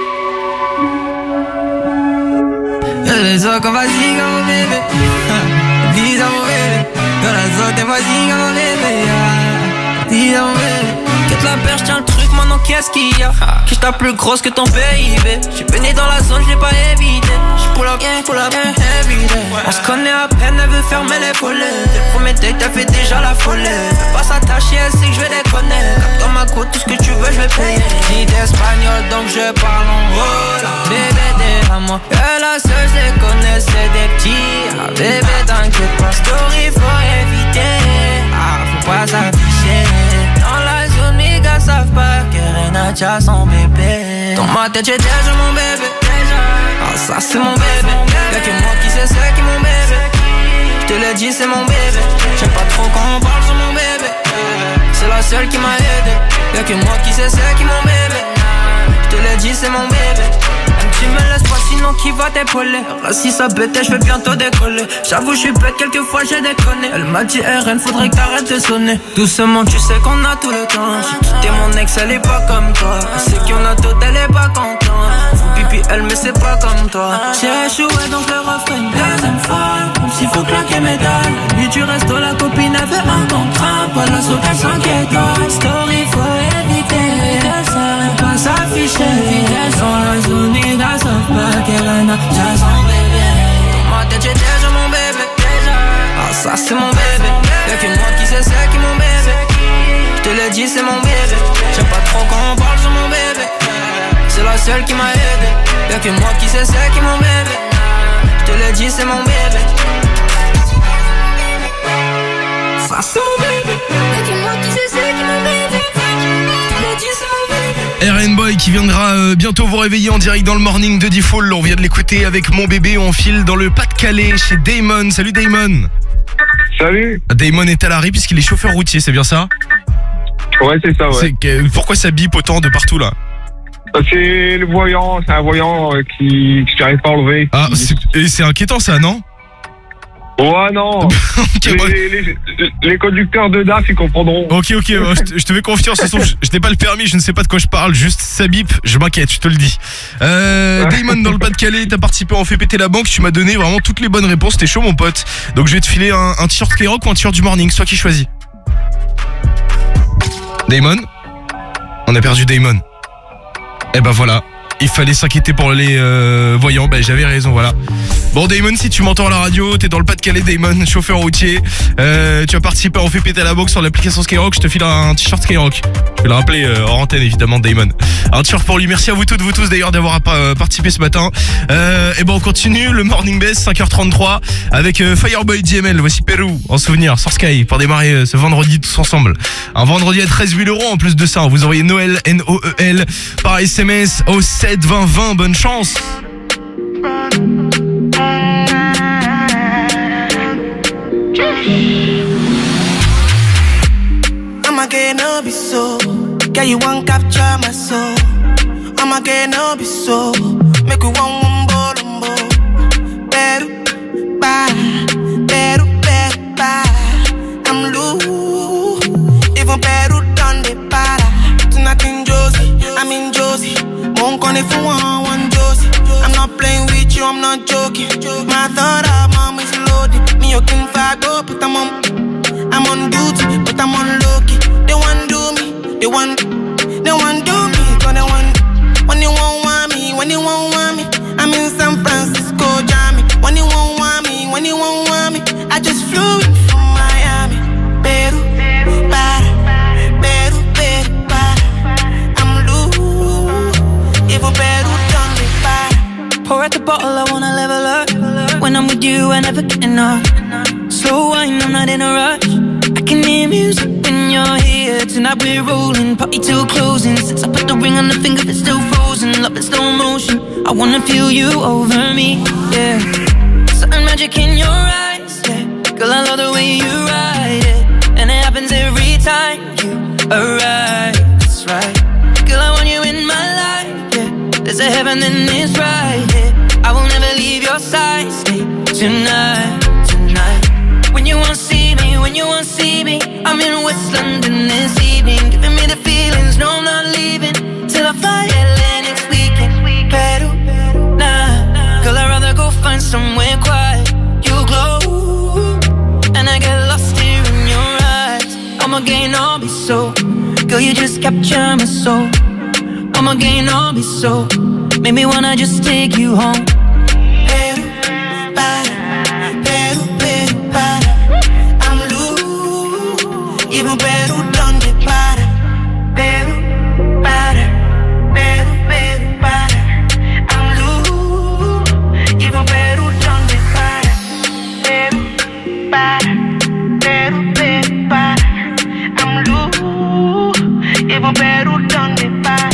Le so qu'on va signer mon bébé. Dis à mon bébé. Dans la zone, t'es pas signer mon bébé. Dis à mon bébé. Quitte la perche, tiens le truc, maintenant qu'est-ce qu'il y a? Que je tape plus grosse que ton P I B. J'suis baigné dans la zone, j'l'ai pas évité. J'pull up, j'pull up, heavy day. On se connaît à peine, elle veut fermer les volets. Dès le premier date, t'as fait déjà la folie. Fais pas s'attacher, elle sait que j'vais déconner. Cap dans ma côte, tout ce que tu veux, j'vais payer. Ni d'espagnol, donc je parle en hola. Bébé, t'es à moi. Et la seule, j'les connais, c'est des petits. Ah, bébé, t'inquiète pas, story, faut éviter. Ah, faut pas s'afficher. Dans la zone, mes gars savent pas que Renacha son bébé. Dans ma tête, j'ai déjà mon bébé. Ah, ça c'est mon bébé. Y'a que moi qui sais c'est qui mon bébé. J'te l'ai dit, c'est mon bébé. J'aime pas trop quand on parle sur mon bébé. C'est la seule qui m'a aidé. Y'a que moi qui sais c'est qui mon bébé. J'te l'ai dit, c'est mon bébé. Même tu me laisses pas, sinon qui va t'épauler? Si ça bête, je vais bientôt décoller. J'avoue, je suis bête, quelquefois j'ai déconné. Elle m'a dit, R N, faudrait que t'arrêtes de sonner. Doucement, tu sais qu'on a tout le temps. J'ai quitté mon ex, elle est pas comme toi. Elle sait qu'on a tout, elle est pas contente. Faut pipi, elle, mais c'est pas comme toi. J'ai échoué, donc le refrain une deuxième fois. Comme s'il faut claquer mes dalles. Lui, tu restes la copine avait un contrat. Pas la sauce, elle s'inquiète. Story, faut éviter. J'aime pas s'afficher. Dans la zone, les gars savent pas qu'elle en a déjà son bébé. Dans ma tête, j'ai déjà mon bébé. Ah, ça c'est mon bébé. Y'a que moi qui sais c'est qui mon bébé. J'te l'ai dit, c'est mon bébé. J'aime pas trop quand on parle sur mon bébé. C'est la seule qui m'a aidé. Y'a que moi qui sais c'est qui mon bébé. J'te l'ai dit, c'est mon bébé. Ça c'est mon bébé. Y'a que moi qui sais c'est qui mon bébé. J'te l'ai dit, c'est mon bébé. R N Boy qui viendra euh, bientôt vous réveiller en direct dans le morning de Diffoul. On vient de l'écouter avec Mon Bébé. On file dans le Pas-de-Calais chez Damon. Salut Damon. Salut. Damon est à l'arrêt puisqu'il est chauffeur routier, c'est bien ça? Ouais, c'est ça, ouais. C'est que- pourquoi ça bip autant de partout là? C'est le voyant, c'est un voyant euh, qui que j'arrive pas à enlever. Ah, c'est, et c'est inquiétant ça, non? Ouais, non. Ok, bon. les, les, les conducteurs de D A F, ils comprendront. Ok, ok, euh, je, te- je te fais confiance. De toute façon, je, je n'ai pas le permis, je ne sais pas de quoi je parle. Juste ça bip, je m'inquiète, je te le dis. Euh, Damon dans le Pas-de-Calais, t'as participé à On fait péter la banque. Tu m'as donné vraiment toutes les bonnes réponses. T'es chaud, mon pote. Donc je vais te filer un, un t-shirt Skyrock ou un t-shirt du morning. C'est toi qui choisis. Damon, on a perdu Damon. Eh ben voilà. Il fallait s'inquiéter pour les euh, voyants, ben j'avais raison, voilà. Bon Damon, si tu m'entends à la radio, t'es dans le Pas-de-Calais Damon, chauffeur routier, euh, tu as participé à On fait péter la box sur l'application Skyrock, je te file un t-shirt Skyrock. Je vais le rappeler euh, hors antenne évidemment Damon. Un t-shirt pour lui, merci à vous toutes, vous tous d'ailleurs d'avoir euh, participé ce matin. Euh, et ben on continue, le Morning Best, cinq heures trente-trois, avec euh, Fireboy D M L, voici Pérou, en souvenir, sur Sky, pour démarrer euh, ce vendredi tous ensemble. Un vendredi à treize mille euros en plus de ça, vous envoyez Noël, N O E L, par S M S au sept vingt vingt, bonne chance. I'ma get no be so. Girl, you won't capture my soul. I'ma get no be so. Make you one wumbo lumbo. Beru, ba, beru, beru, ba. I'm loose. Even Peru done the para. Tonight in Josie, I'm in Josie. Won't call if you want one Josie. I'm not playing with you, I'm not joking. My thought of mom is loaded. Me, you can fight, go, but I'm on. I'm on duty, but I'm on low key. They want do me, they want, they want do me, cause they want. When you won't want me, when you won't want me, I'm in San Francisco, Jammy. When you won't want me, when you won't want me, I just flew in from Miami. Peru, para, Peru, Peru, para. I'm loose, even Peru done me para. Pour out the bottle, I wanna level up. When I'm with you, I never get enough. Slow wine, I'm not in a rush. I can hear music when you're here. Tonight we're rolling, party till closing. Since I put the ring on the finger, it's still frozen. Love in slow motion, I wanna feel you over me, yeah. Certain magic in your eyes, yeah. Girl, I love the way you ride it. And it happens every time you arrive, that's right. Girl, I want you in my life, yeah. There's a heaven and it's right here, yeah. I will never leave your side, stay tonight, tonight. When you won't see me, when you won't see me. I'm in West London this evening, giving me the feelings. No, I'm not leaving till I fly L A next weekend. Peru, nah, girl, I'd rather go find somewhere quiet. You glow, and I get lost here in your eyes. I'ma gain all be so, girl, you just capture my soul. I'ma gain all be so, make me wanna just take you home. Peru, para, Peru, Peru, para. I'm loose, even Peru, donde para. Peru, para, Peru, Peru, para. I'm loose, even Peru, donde para. Peru, para, Peru, Peru, para. I'm loose, even Peru, donde para.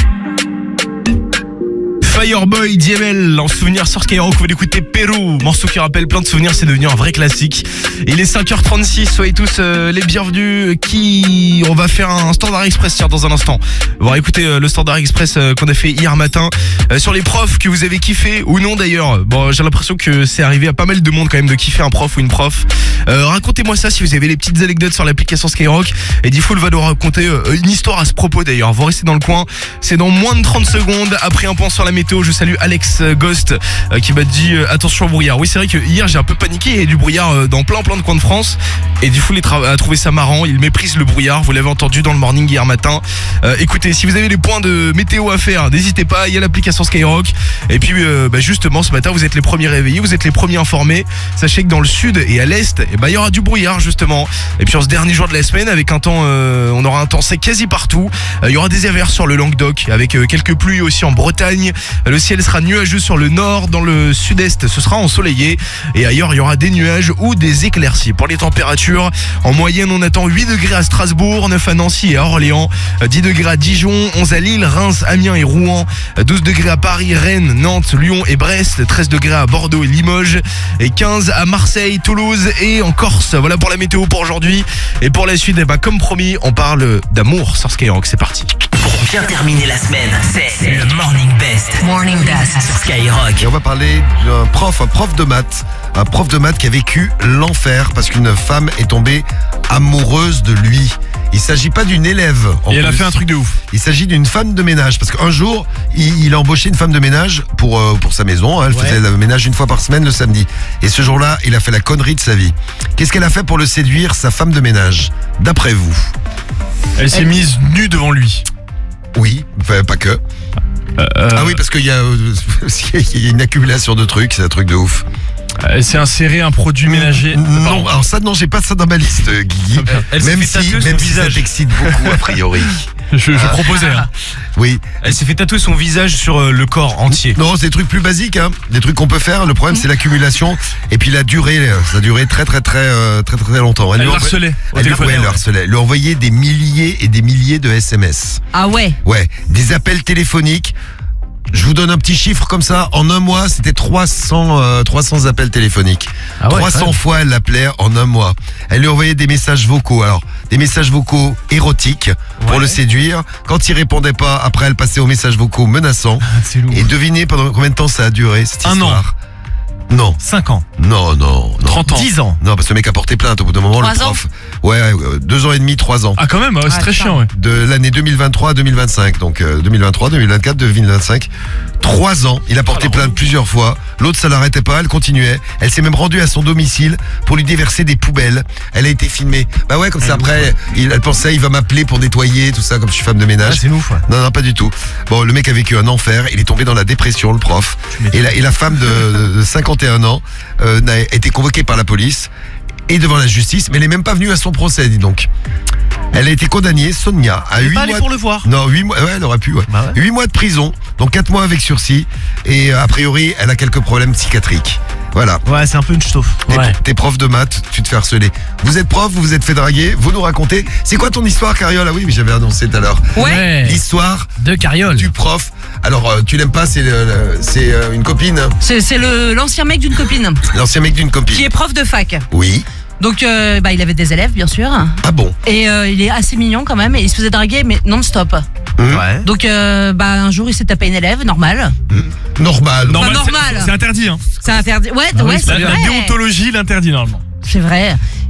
Fireboy, D M L, en souvenir sur Skyrock, vous l'écoutez Pérou, morceau qui rappelle plein de souvenirs, c'est devenu un vrai classique. Il est cinq heures trente-six, soyez tous euh, les bienvenus, qui on va faire un Standard Express tiens, dans un instant. On va écouter euh, le Standard Express euh, qu'on a fait hier matin, euh, sur les profs que vous avez kiffé ou non d'ailleurs. Bon, j'ai l'impression que c'est arrivé à pas mal de monde quand même de kiffer un prof ou une prof. Euh, racontez-moi ça si vous avez les petites anecdotes sur l'application Skyrock, et Diffoul va nous raconter euh, une histoire à ce propos d'ailleurs. Vous restez dans le coin, c'est dans moins de trente secondes, après un point sur la météo. Je salue Alex Ghost euh, qui m'a dit euh, attention au brouillard. Oui, c'est vrai que hier j'ai un peu paniqué, il y a du brouillard euh, dans plein plein de coins de France, et Diffoul a trouvé ça marrant, il méprise le brouillard, vous l'avez entendu dans le morning hier matin. Euh, écoutez, si vous avez les points de météo à faire, n'hésitez pas, il y a l'application Skyrock. Et puis euh, bah, justement ce matin vous êtes les premiers réveillés, vous êtes les premiers informés. Sachez que dans le sud et à l'est, eh ben, il y aura du brouillard justement. Et puis en ce dernier jour de la semaine, avec un temps, euh, on aura un temps sec quasi partout. Euh, il y aura des averses sur le Languedoc, avec euh, quelques pluies aussi en Bretagne. Le ciel sera nuageux sur le nord, dans le sud-est ce sera ensoleillé, et ailleurs il y aura des nuages ou des éclaircies. Pour les températures, en moyenne on attend huit degrés à Strasbourg, neuf à Nancy et à Orléans, dix degrés à Dijon, onze à Lille, Reims, Amiens et Rouen, douze degrés à Paris, Rennes, Nantes, Lyon et Brest, treize degrés à Bordeaux et Limoges, et quinze à Marseille, Toulouse et en Corse. Voilà pour la météo pour aujourd'hui. Et pour la suite, eh ben, comme promis, on parle d'amour sur Skyrock. C'est parti. Pour bien terminer la semaine, c'est le Morning Best. Morning Best sur Skyrock. Et on va parler d'un prof, un prof de maths, un prof de maths qui a vécu l'enfer parce qu'une femme est tombée amoureuse de lui. Il s'agit pas d'une élève. Et elle a fait un truc de ouf. Il s'agit d'une femme de ménage parce qu'un jour, il, il a embauché une femme de ménage pour euh, pour sa maison. Hein, elle Ouais. faisait le ménage une fois par semaine le samedi. Et ce jour-là, il a fait la connerie de sa vie. Qu'est-ce qu'elle a fait pour le séduire, sa femme de ménage, d'après vous? Elle s'est mise nue devant lui. Oui, enfin, pas que. Euh, Ah oui, parce qu'il y a, euh, il y a une accumulation de trucs, c'est un truc de ouf. Elle s'est inséré un produit ménager. Non, alors ça, non, j'ai pas ça dans ma liste, Guigui. Elle s'est même fait si, tatouer son même si ça visage. t'excite beaucoup, a priori. Je, je Ah. proposais. Hein. Oui. Elle s'est fait tatouer son visage sur euh, le corps entier. Non, c'est des trucs plus basiques, hein. Des trucs qu'on peut faire. Le problème, c'est l'accumulation et puis la durée. Ça a duré très, très, très, euh, très, très, très longtemps. Elle lui le envoie- harcelait au Elle, téléphone, ouais, elle le ouais. harcelait. Elle lui envoyait des milliers et des milliers de S M S. Ah ouais. Ouais, des appels téléphoniques. Je vous donne un petit chiffre comme ça. En un mois, c'était trois cents, euh, trois cents appels téléphoniques. Ah ouais, trois cents quand même. fois, elle l'appelait en un mois. Elle lui envoyait des messages vocaux. Alors, des messages vocaux érotiques pour Ouais. le séduire. Quand il répondait pas, après, elle passait aux messages vocaux menaçants. C'est lourd. Et devinez pendant combien de temps ça a duré, cette Un histoire? Non. cinq ans. Non, non, non. trente ans. dix ans. Non, parce que le mec a porté plainte au bout d'un moment, le Trois ans. prof. Ouais, euh, deux ans et demi, trois ans. Ah quand même, ouais, c'est Ah, très ça. chiant. Ouais. De l'année deux mille vingt-trois à deux mille vingt-cinq. Donc euh, deux mille vingt-trois, deux mille vingt-quatre, deux mille vingt-cinq. Trois ans. Il a porté Alors, plainte plusieurs fois. L'autre, ça l'arrêtait pas. Elle continuait. Elle s'est même rendue à son domicile pour lui déverser des poubelles. Elle a été filmée. Bah ouais, comme ça après, il, elle pensait, il va m'appeler pour nettoyer, tout ça, comme je suis femme de Ah, ménage. c'est ouf. Ouais. Non, non, pas du tout. Bon, le mec a vécu un enfer. Il est tombé dans la dépression, le prof. Et la, et la femme de, de cinquante et un ans euh, n'a été convoquée par la police et devant la justice, mais elle n'est même pas venue à son procès, dis donc. Elle a été condamnée, Sonia, à Elle est huit pas allée mois. pour le voir. Non, huit mois. Ouais, elle aurait pu. Ouais. Bah ouais. huit mois de prison, donc quatre mois avec sursis. Et euh, a priori, elle a quelques problèmes psychiatriques. Voilà. Ouais, c'est un peu une chauffe. T'es, Ouais. t'es prof de maths, tu te fais harceler. Vous êtes prof, vous vous êtes fait draguer, vous nous racontez. C'est quoi ton histoire, Cariole? Ah oui, mais j'avais annoncé tout à l'heure. Ouais. L'histoire de Cariole. Du prof. Alors, euh, tu l'aimes pas, c'est, le- le- c'est euh, une copine. C'est c'est le l'ancien mec d'une copine L'ancien mec d'une copine. qui est prof de fac. Oui. Donc euh, bah il avait des élèves bien sûr. Ah bon? Et euh, il est assez mignon quand même et il se faisait draguer mais non-stop. Ouais. Donc euh, bah un jour il s'est tapé une élève normal. Normal. Normal, c'est- normal. C'est interdit. Hein. C'est interdit. Ouais, Ah oui, ouais, c'est c'est la, vrai. la déontologie l'interdit normalement. C'est vrai.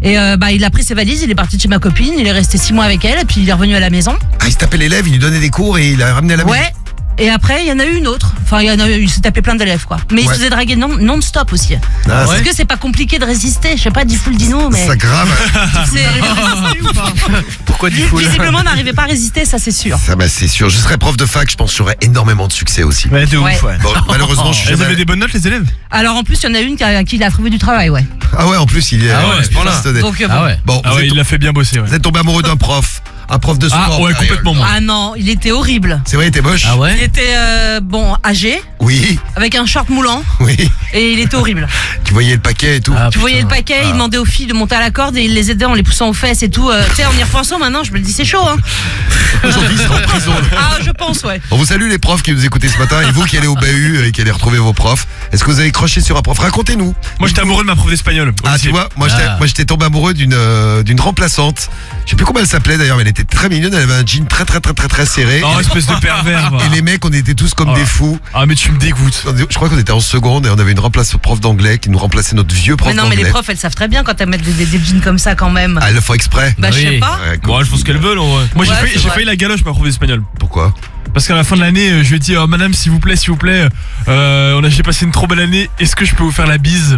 Et euh, bah, il a pris ses valises, il est parti de chez ma copine, il est resté six mois avec elle, et puis il est revenu à la maison. Ah, il se tapait l'élève, il lui donnait des cours et il l'a ramené à la maison. Ouais. Et après, il y en a eu une autre. Enfin, il y en a eu, il s'est tapé plein d'élèves, quoi. Mais il Ouais. se faisait draguer non, non-stop aussi. Ah, Parce ouais. que c'est pas compliqué de résister. Je sais pas, Diffoul Dino, mais. Ça grave. C'est- Pourquoi Diffoul? Visiblement, n'arrivait pas à résister, ça c'est sûr. Ça, bah, c'est sûr. Je serais prof de fac, je pense que j'aurais énormément de succès aussi. Ouais, de Ouais. ouf, ouais. Bon, malheureusement, je suis Vous jamais... avez des bonnes notes, les élèves? Alors en plus, il y en a une qui a, à qui il a trouvé du travail, ouais. Ah ouais, en plus, il est... Ah ouais, à ce point-là. c'est honnête. Donc, euh, bon. Ah ouais. Bon, Ah vous, ouais, êtes... il l'a fait bien bosser, ouais. vous êtes tombé amoureux d'un prof. Un prof de sport. Ah ouais, Ariel. complètement, moi. Ah non, il était horrible. C'est vrai, il était moche. Ah ouais? Il était, euh, bon, âgé, Oui, avec un short moulant, oui. et il était horrible. Tu voyais le paquet et tout. Ah, Tu voyais le paquet, il demandait aux filles de monter à la corde et il les aidait en les poussant aux fesses et tout. Euh, tu sais, en y repensant maintenant, je me le dis, c'est chaud, hein. Aujourd'hui, il sera en prison. Ah, je pense, ouais. On vous salue les profs qui nous écoutez ce matin et vous qui allez au bahut et qui allez retrouver vos profs. Est-ce que vous avez croché sur un prof? Racontez-nous. Moi, j'étais amoureux de ma prof d'espagnol. au Ah, lycée. tu vois, moi j'étais Ah. moi j'étais tombé amoureux d'une euh, d'une remplaçante. Je sais plus comment elle s'appelait d'ailleurs, mais elle était très mignonne. Elle avait un jean très très très très très serré. Oh, espèce de pervers, va. Et les mecs, on était tous comme Oh. des fous. Ah, mais tu me dégoûtes. Je crois qu'on était en seconde et on avait une remplace prof d'anglais qui nous remplaçait notre vieux prof Mais non, mais d'anglais. les profs, elles savent très bien quand elles mettent des, des, des jeans comme ça quand même. Ah, elles le font exprès. Bah, je sais Oui. pas. Ouais, Bon, elles font ce qu'elles veulent, en vrai. Moi, j'ai Ouais, failli, c'est j'ai vrai. failli la galoche, ma prof d'espagnol. Pourquoi? Parce qu'à la fin de l'année, euh, je lui ai dit, oh, madame, s'il vous plaît, s'il vous plaît, euh, on a j'ai passé une trop belle année, est-ce que je peux vous faire la bise?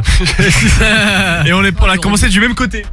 Et on, est, on a commencé du même côté.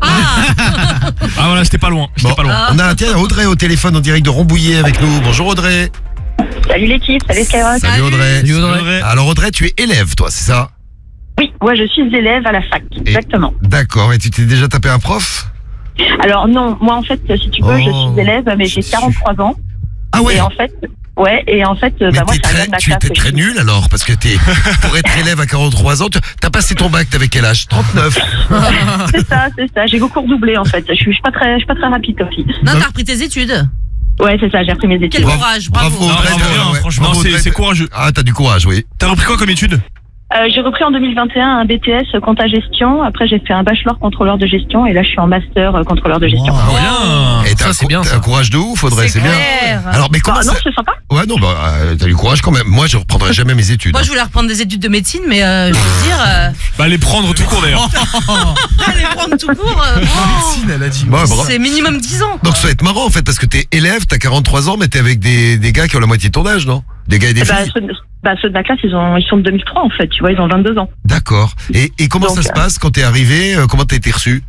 Ah voilà, j'étais pas loin. J'étais Bon, pas loin. on a tiens, Audrey au téléphone en direct de Rambouillet avec nous. Bonjour Audrey. Salut l'équipe, salut Skyrock. Salut Audrey. Salut, Audrey. Alors Audrey, tu es élève toi, c'est ça? Oui, moi je suis élève à la fac, Et- exactement. D'accord, et tu t'es déjà tapé un prof? Alors non, moi en fait, si tu veux, Oh, je suis élève, mais j'ai quarante-trois ans. Ah ouais. Et en fait, ouais, et en fait, Mais bah moi, t'es c'est un gars très, de ma tu classe. étais très nul alors, parce que t'es, pour être élève à quarante-trois ans, tu- t'as passé ton bac, t'avais quel âge? trente-neuf. C'est ça, c'est ça. J'ai beaucoup redoublé en fait. Je suis, je suis pas très, je suis pas très rapide comme fille. Non, t'as repris tes études. Ouais, c'est ça. J'ai repris mes études. Quel courage, bravo. Bravo Audrey. Non, bravo, t'as- hein, franchement, bravo, c'est- Audrey, c'est t'as- courageux. Ah, t'as du courage, oui. T'as repris quoi comme étude? Euh, j'ai repris en deux mille vingt et un un B T S compta gestion. Après, j'ai fait un bachelor contrôleur de gestion. Et là, je suis en master euh, contrôleur de gestion. Bien. Et t'as un, cou- t'as un courage de ouf, Audrey, c'est bien. clair. Alors, mais comment Ah, non, ça... c'est sympa. Ouais, non, bah, euh, t'as du courage quand même. Moi, je reprendrai jamais mes études. Moi, je voulais reprendre des études de médecine, mais euh, je veux dire, euh, Bah, les prendre tout court d'ailleurs. aller prendre tout court, euh, bon, elle a dit. Bah, bravo. c'est minimum dix ans. Donc ça va être marrant en fait parce que t'es élève, t'as quarante-trois ans mais t'es avec des, des gars qui ont la moitié de ton âge, non? Des gars et des Bah, filles. ceux, de- bah, ceux de ma classe, ils, ont, ils sont de deux mille trois en fait. Tu vois, ils ont vingt-deux ans. D'accord. Et, et comment Donc, ça se euh, passe quand t'es arrivé? euh, Comment t'as été reçu?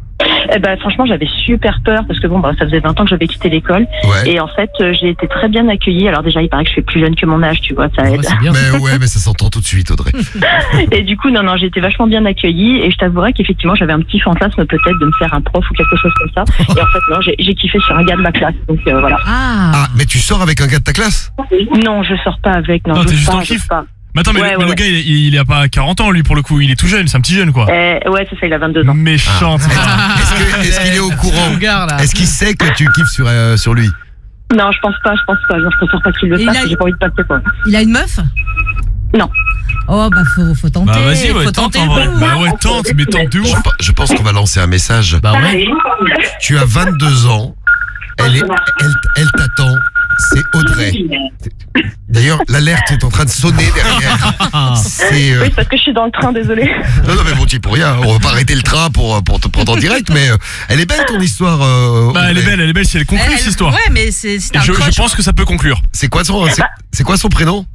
Eh ben, franchement, j'avais super peur parce que bon, bah, ça faisait vingt ans que j'avais quitté l'école. Ouais. Et en fait, euh, j'ai été très bien accueillie. Alors déjà, il paraît que je suis plus jeune que mon âge, tu vois, ça aide. Mais ouais, mais ça s'entend tout de suite, Audrey. Et du coup, non, non, j'ai été vachement bien accueillie. Et je t'avouerais qu'effectivement, j'avais un petit fantasme peut-être de me faire un prof ou quelque chose comme ça. Et en fait, non, j'ai j'ai kiffé sur un gars de ma classe. Donc euh, voilà. Ah, mais tu sors avec un gars de ta classe? Non, je sors pas avec. Non, Non, je t'es juste pas, en je kiff. pas. Mais attends, mais, Ouais, le, ouais, mais le ouais. gars, il, il a pas quarante ans, lui, pour le coup. Il est tout jeune, c'est un petit jeune, quoi. Euh, ouais, c'est ça, il a vingt-deux ans. Méchante. Est-ce que- est-ce qu'il est au courant? Est-ce qu'il sait que tu kiffes sur, euh, sur lui? Non, je pense pas, je pense pas. Non, je préfère pas qu'il le Et fasse. il a- J'ai pas envie de passer quoi. Il a une meuf? Non. Oh, bah, faut, faut tenter. Bah, vas-y, ouais, faut tente, tenter en le vrai. coup. Bah ouais, tente, mais tente de ouf. Je, pe- je pense qu'on va lancer un message. Bah ouais. Tu as vingt-deux ans. Elle, est, elle, elle t'attend. C'est Audrey. D'ailleurs, l'alerte est en train de sonner derrière. C'est. euh, Oui, parce que je suis dans le train, désolé. Non, non, mais bon, tu pour rien. On va pas arrêter le train pour, pour te prendre en direct, mais euh, elle est belle ton histoire. euh, Bah, elle est Audrey. belle, elle est belle si elle conclut Elle- cette histoire. Ouais, mais c'est c'est Et un je, je crush, pense hein. que ça peut conclure. C'est quoi son, c'est, c'est quoi son prénom?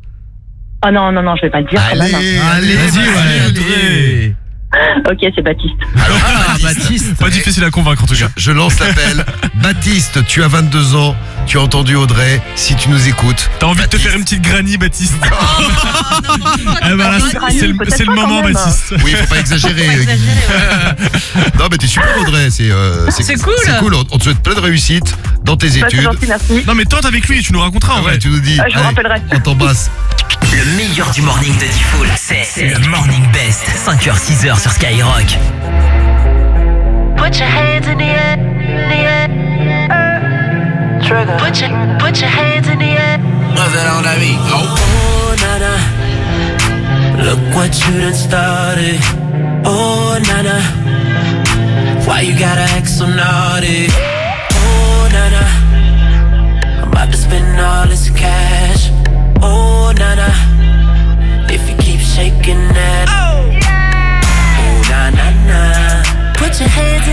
Ah non, non, non, je vais pas le dire quand même. Allez, Allez, vas-y, ouais, Audrey. Ok, c'est Baptiste. Alors, Ah, Baptiste. Pas difficile à convaincre en tout cas. je lance l'appel. Baptiste, tu as vingt-deux ans. Tu as entendu Audrey. Si tu nous écoutes. T'as envie de te faire une petite granny, Baptiste? Eh ben là, Une c'est- granny, c'est le, peut-être c'est le pas quand moment, même. Baptiste. Oui, faut pas exagérer. Non, mais t'es super, Audrey. C'est, euh, C'est cool. C'est cool. On, on te souhaite plein de réussite dans tes Bah, c'est études. gentil, merci. Non, mais tente avec lui, tu nous raconteras en Ah ouais, vrai. tu nous dis. Ah, je vous allez, rappellerai. on t'embrasse. Le meilleur du morning de Diffoul, c'est le Morning Best, cinq heures six heures sur Skyrock. Put your hands in the air, in the air. Trigger. Put your, put your hands in the air. Oh, nana, look what you done started. Oh, nana, why you gotta act so naughty? Oh, nana, I'm about to spend all this cash. Oh, nana, if you keep shaking that. Oh, na na na. Put your hands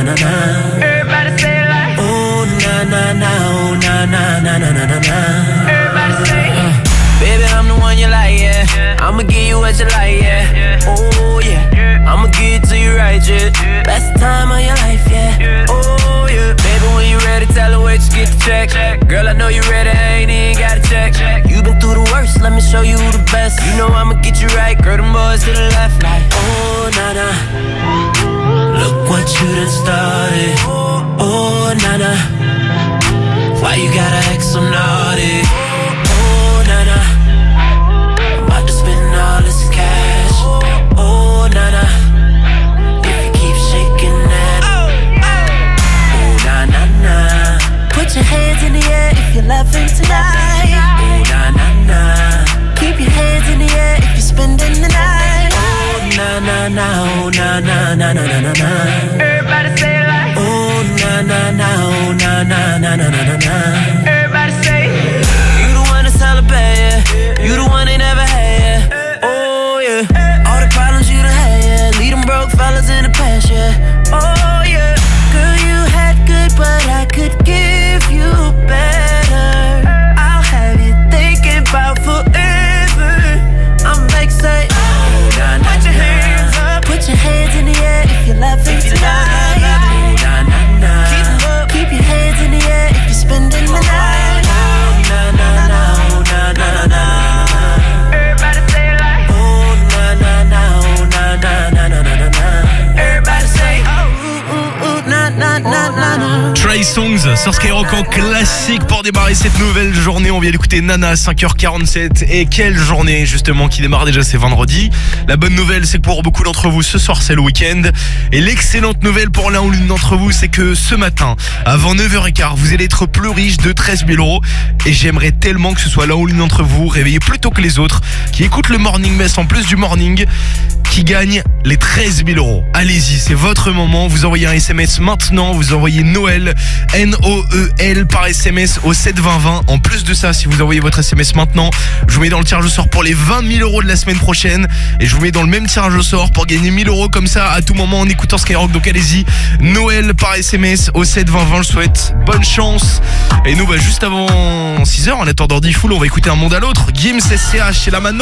na na. Everybody say it like, oh na na na, oh na na na na na na na. Everybody say, uh, baby, I'm the one you like, yeah. I'ma give you what you like, yeah. Oh yeah, I'ma give it to you right, yeah. Best time of your life, yeah. Oh yeah, baby, when you ready, tell her where you get the check. Girl, I know you ready, I ain't even gotta check. You been through the worst, let me show you the best. You know I'ma get you right, girl, them boys to the left, like, oh na na. Look what you done started. Oh na na. Why you gotta act so naughty? Oh na na. I'm about to spend all this cash. Oh na na. If you keep shaking that. Oh na na na. Put your hands in the air if you're laughing tonight. Oh na na na. Keep your hands in the air if you're spending the night. Oh na na na. Oh na na na na na na na. Everybody say it like, oh na na na. Oh na na na na na na na. Everybody say, you the one to celebrate, yeah. You the one they never had, yeah. Oh yeah. All the problems you done had, yeah. Leave them broke fellas in the past, yeah. Oh yeah. Girl, you had good, but I could give you better. I'll have you thinking about forever. I'm like, say, oh na na. Put your hands up. Put your hands in the air if you're laughing tonight. Oh na na na. Keep, keep your hands in the air if you're spending the night. Oh na na na. Oh na na na. Everybody say it like, oh na na na. Oh na na na na na na. Everybody say, oh ooh ooh ooh na na na na na. Trey Songz sur Skyrock en classique pour démarrer cette nouvelle journée. On vient d'écouter Nana à cinq heures quarante-sept. Et quelle journée justement qui démarre déjà, c'est vendredi. La bonne nouvelle, c'est que pour beaucoup d'entre vous, ce soir c'est le week-end. Et l'excellente nouvelle pour l'un ou l'une d'entre vous, c'est que ce matin, avant neuf heures quinze, vous allez être plus riche de treize mille euros. Et j'aimerais tellement que ce soit l'un ou l'une d'entre vous, réveillés plus tôt que les autres, qui écoutent le Morning Mess en plus du morning, qui gagne les treize mille euros. Allez-y, c'est votre moment. Vous envoyez un S M S maintenant, vous envoyez Noël, N O E L par S M S au sept vingt vingt. En plus de ça, si vous envoyez votre S M S maintenant, je vous mets dans le tirage au sort pour les vingt mille euros de la semaine prochaine. Et je vous mets dans le même tirage au sort pour gagner mille euros comme ça à tout moment en écoutant Skyrock. Donc allez-y, Noël par S M S au sept vingt vingt. Je souhaite bonne chance. Et nous, bah, juste avant six heures, en attendant D-Fool, on va écouter Un Monde à l'autre. Gims, S C H, c'est la mano.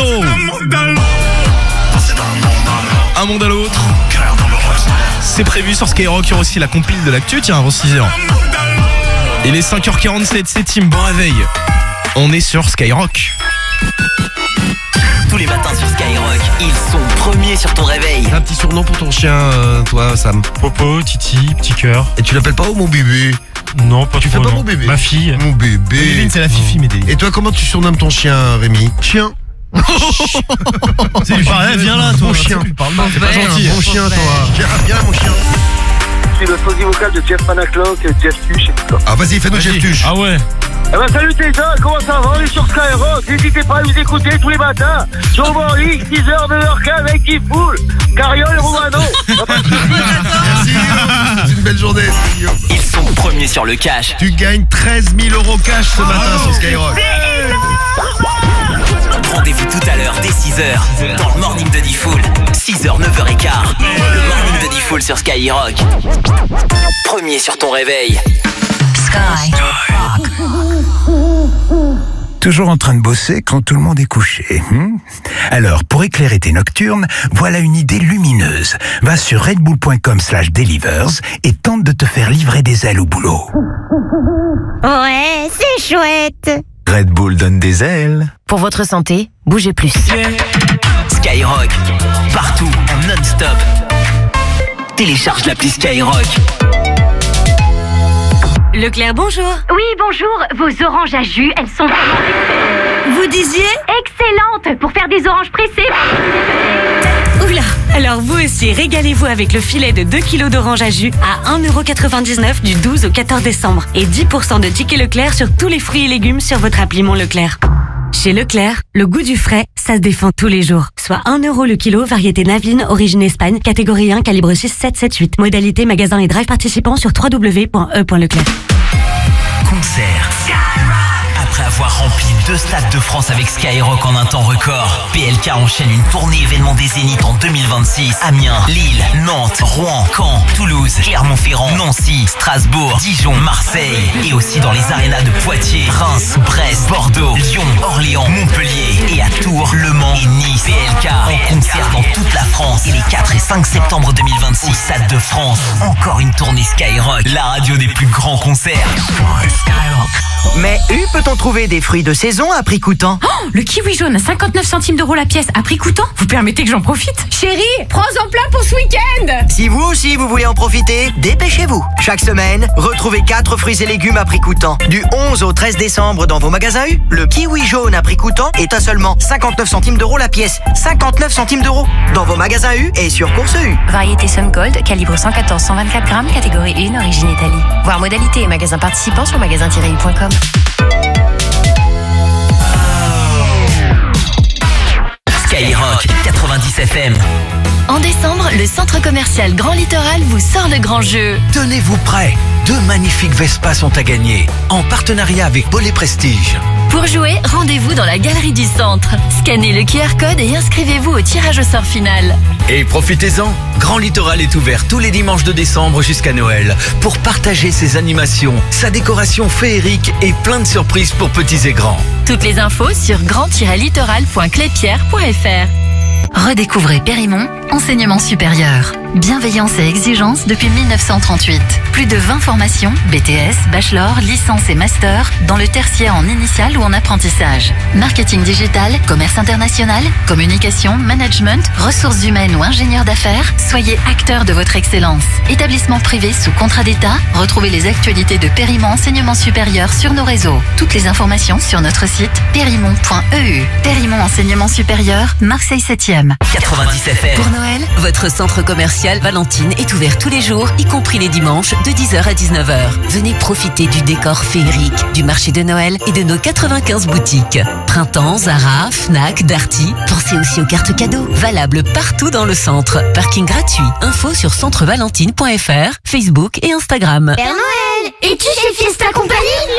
Un monde à l'autre. C'est prévu sur Skyrock. Il y aura aussi la compile de l'actu. Tiens, avant six heures. Il est cinq heures quarante-sept. C'est Tim. Bon réveil. On est sur Skyrock. Tous les matins sur Skyrock, ils sont premiers sur ton réveil. T'as un petit surnom pour ton chien, euh, toi, Sam? Popo, Titi, petit cœur. Et tu l'appelles pas oh, mon bébé? Non, pas Tu trop, fais pas non. mon bébé? Ma fille. Mon bébé. Médeline, c'est la fifi, Médeline. Et toi, comment tu surnommes ton chien, Rémi? Chien. C'est lui parler, viens là, toi. Mon chien. C'est pas gentil. Mon chien, toi. Viens, viens, mon chien. Je suis le sosie vocal de Jeff Panaclock, Jeff Tuch et tout ça. Ah, vas-y, fais-nous Jeff Tuch. Ah ouais. Eh ben salut les gars, comment ça va? On est sur Skyrock, n'hésitez pas à nous écouter tous les matins. Sur Morning, six heures, neuf heures quinze avec D-Fool, Cariole et Romano. Merci, c'est une belle journée. Ils sont premiers sur le cash. Tu gagnes treize mille euros cash ce matin sur Skyrock. Rendez-vous tout à l'heure dès six heures dans le Morning de D-Fool. six heures, neuf heures quinze. Le Morning de D-Fool sur Skyrock. Premier sur ton réveil. Sky. Toujours en train de bosser quand tout le monde est couché. Hmm Alors, pour éclairer tes nocturnes, voilà une idée lumineuse. Va sur redbull.com slash delivers et tente de te faire livrer des ailes au boulot. Ouais, c'est chouette. Red Bull donne des ailes. Pour votre santé, bougez plus. Skyrock, partout, en non-stop. Télécharge l'appli Skyrock. Leclerc, bonjour. Oui, bonjour. Vos oranges à jus, elles sont vraiment... Vous disiez? Excellentes pour faire des oranges pressées. Oula. Alors vous aussi, régalez-vous avec le filet de deux kilos d'oranges à jus à un euro quatre-vingt-dix-neuf du douze au quatorze décembre. Et dix pour cent de tickets Leclerc sur tous les fruits et légumes sur votre appli Mon Leclerc. Chez Leclerc, le goût du frais, ça se défend tous les jours. Soit un euro le kilo, variété Navine, origine Espagne, catégorie un, calibre six sept sept huit. Modalité magasin et drive participants sur w w w point e point leclerc. Concert. Après avoir rempli deux stades de France avec Skyrock en un temps record, P L K enchaîne une tournée événement des Zéniths en deux mille vingt-six. Amiens, Lille, Nantes, Rouen, Caen, Toulouse, Clermont-Ferrand, Nancy, Strasbourg, Dijon, Marseille et aussi dans les arénas de Poitiers, Reims, Brest, Bordeaux, Lyon, Orléans, Montpellier et à Tours, Le Mans et Nice. P L K en concert dans toute la France et les quatre et cinq septembre deux mille vingt-six au Stade de France. Encore une tournée Skyrock, la radio des plus grands concerts. Mais U, peut-on trouver des fruits de saison à prix coûtant? Oh, le kiwi jaune à cinquante-neuf centimes d'euros la pièce à prix coûtant? Vous permettez que j'en profite? Chérie, prends-en plein pour ce week-end! Si vous aussi vous voulez en profiter, dépêchez-vous. Chaque semaine, retrouvez quatre fruits et légumes à prix coûtant. Du onze au treize décembre dans vos magasins U, le kiwi jaune à prix coûtant est à seulement cinquante-neuf centimes d'euros la pièce. cinquante-neuf centimes d'euros dans vos magasins U et sur Course U. Variété Sun Gold, calibre cent quatorze à cent vingt-quatre grammes, catégorie un, origine Italie. Voir modalité et magasins participants sur magasin tiret u point com. Skyrock quatre-vingt-dix F M. En décembre, le centre commercial Grand Littoral vous sort le grand jeu. Tenez-vous prêts, deux magnifiques Vespa sont à gagner, en partenariat avec Bollé Prestige. Pour jouer, rendez-vous dans la galerie du centre. Scannez le Q R code et inscrivez-vous au tirage au sort final. Et profitez-en, Grand Littoral est ouvert tous les dimanches de décembre jusqu'à Noël pour partager ses animations, sa décoration féerique et plein de surprises pour petits et grands. Toutes les infos sur grand tiret littoral point clépierre point f r. Redécouvrez Périmont, enseignement supérieur. Bienveillance et exigence depuis mille neuf cent trente-huit. Plus de vingt formations, B T S, bachelor, licence et master, dans le tertiaire en initial ou en apprentissage. Marketing digital, commerce international, communication, management, ressources humaines ou ingénieur d'affaires, soyez acteur de votre excellence. Établissement privé sous contrat d'État, retrouvez les actualités de Périmont Enseignement Supérieur sur nos réseaux. Toutes les informations sur notre site périmont point e u. Périmont Enseignement Supérieur, Marseille septième. quatre-vingt-dix F M. Pour Noël, votre centre commercial Valentine est ouvert tous les jours, y compris les dimanches, de dix heures à dix-neuf heures. Venez profiter du décor féerique, du marché de Noël et de nos quatre-vingt-quinze boutiques. Printemps, Zara, Fnac, Darty. Pensez aussi aux cartes cadeaux, valables partout dans le centre. Parking gratuit. Info sur centre valentine point f r, Facebook et Instagram. Père Noël, es-tu chez Fiesta Compagnie?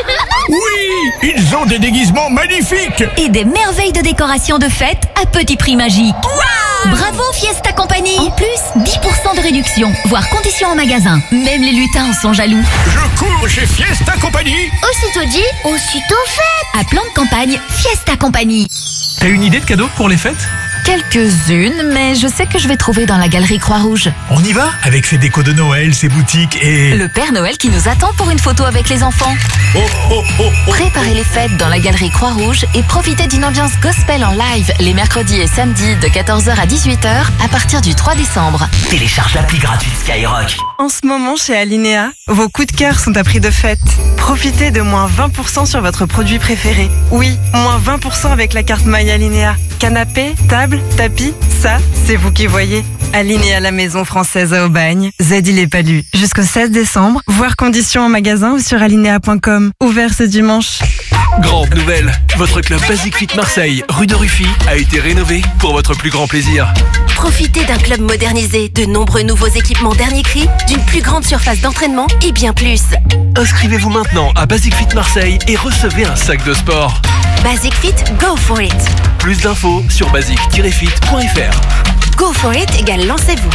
Oui, ils ont des déguisements magnifiques. Et des merveilles de décoration de fête à petit prix magique. Bravo Fiesta Compagnie. En plus, dix pour cent de réduction, voire conditions en magasin. Même les lutins en sont jaloux. Je cours chez Fiesta Compagnie. Aussitôt dit, aussitôt fait. À plan de campagne, Fiesta Compagnie. T'as une idée de cadeau pour les fêtes? Quelques-unes, mais je sais que je vais trouver dans la galerie Croix-Rouge. On y va avec ses décos de Noël, ses boutiques et... Le Père Noël qui nous attend pour une photo avec les enfants. Oh, oh, oh, oh. Préparez les fêtes dans la galerie Croix-Rouge et profitez d'une ambiance gospel en live les mercredis et samedis de quatorze heures à dix-huit heures à partir du trois décembre. Télécharge l'appli gratuite Skyrock. En ce moment, chez Alinea, vos coups de cœur sont à prix de fête. Profitez de moins vingt pour cent sur votre produit préféré. Oui, moins vingt pour cent avec la carte My Alinea. Canapé, table, tapis, ça, c'est vous qui voyez. Alinea, la maison française à Aubagne. Z il est pas lu. Jusqu'au seize décembre, voir conditions en magasin ou sur alinea point com. Ouvert ce dimanche. Grande nouvelle, votre club Basic Fit Marseille, rue de Rufy, a été rénové pour votre plus grand plaisir. Profitez d'un club modernisé, de nombreux nouveaux équipements dernier cri, d'une plus grande surface d'entraînement et bien plus. Inscrivez-vous maintenant à Basic Fit Marseille et recevez un sac de sport. Basic Fit, go for it. Plus d'infos sur basic tiret fit point f r. Go for it égale lancez-vous.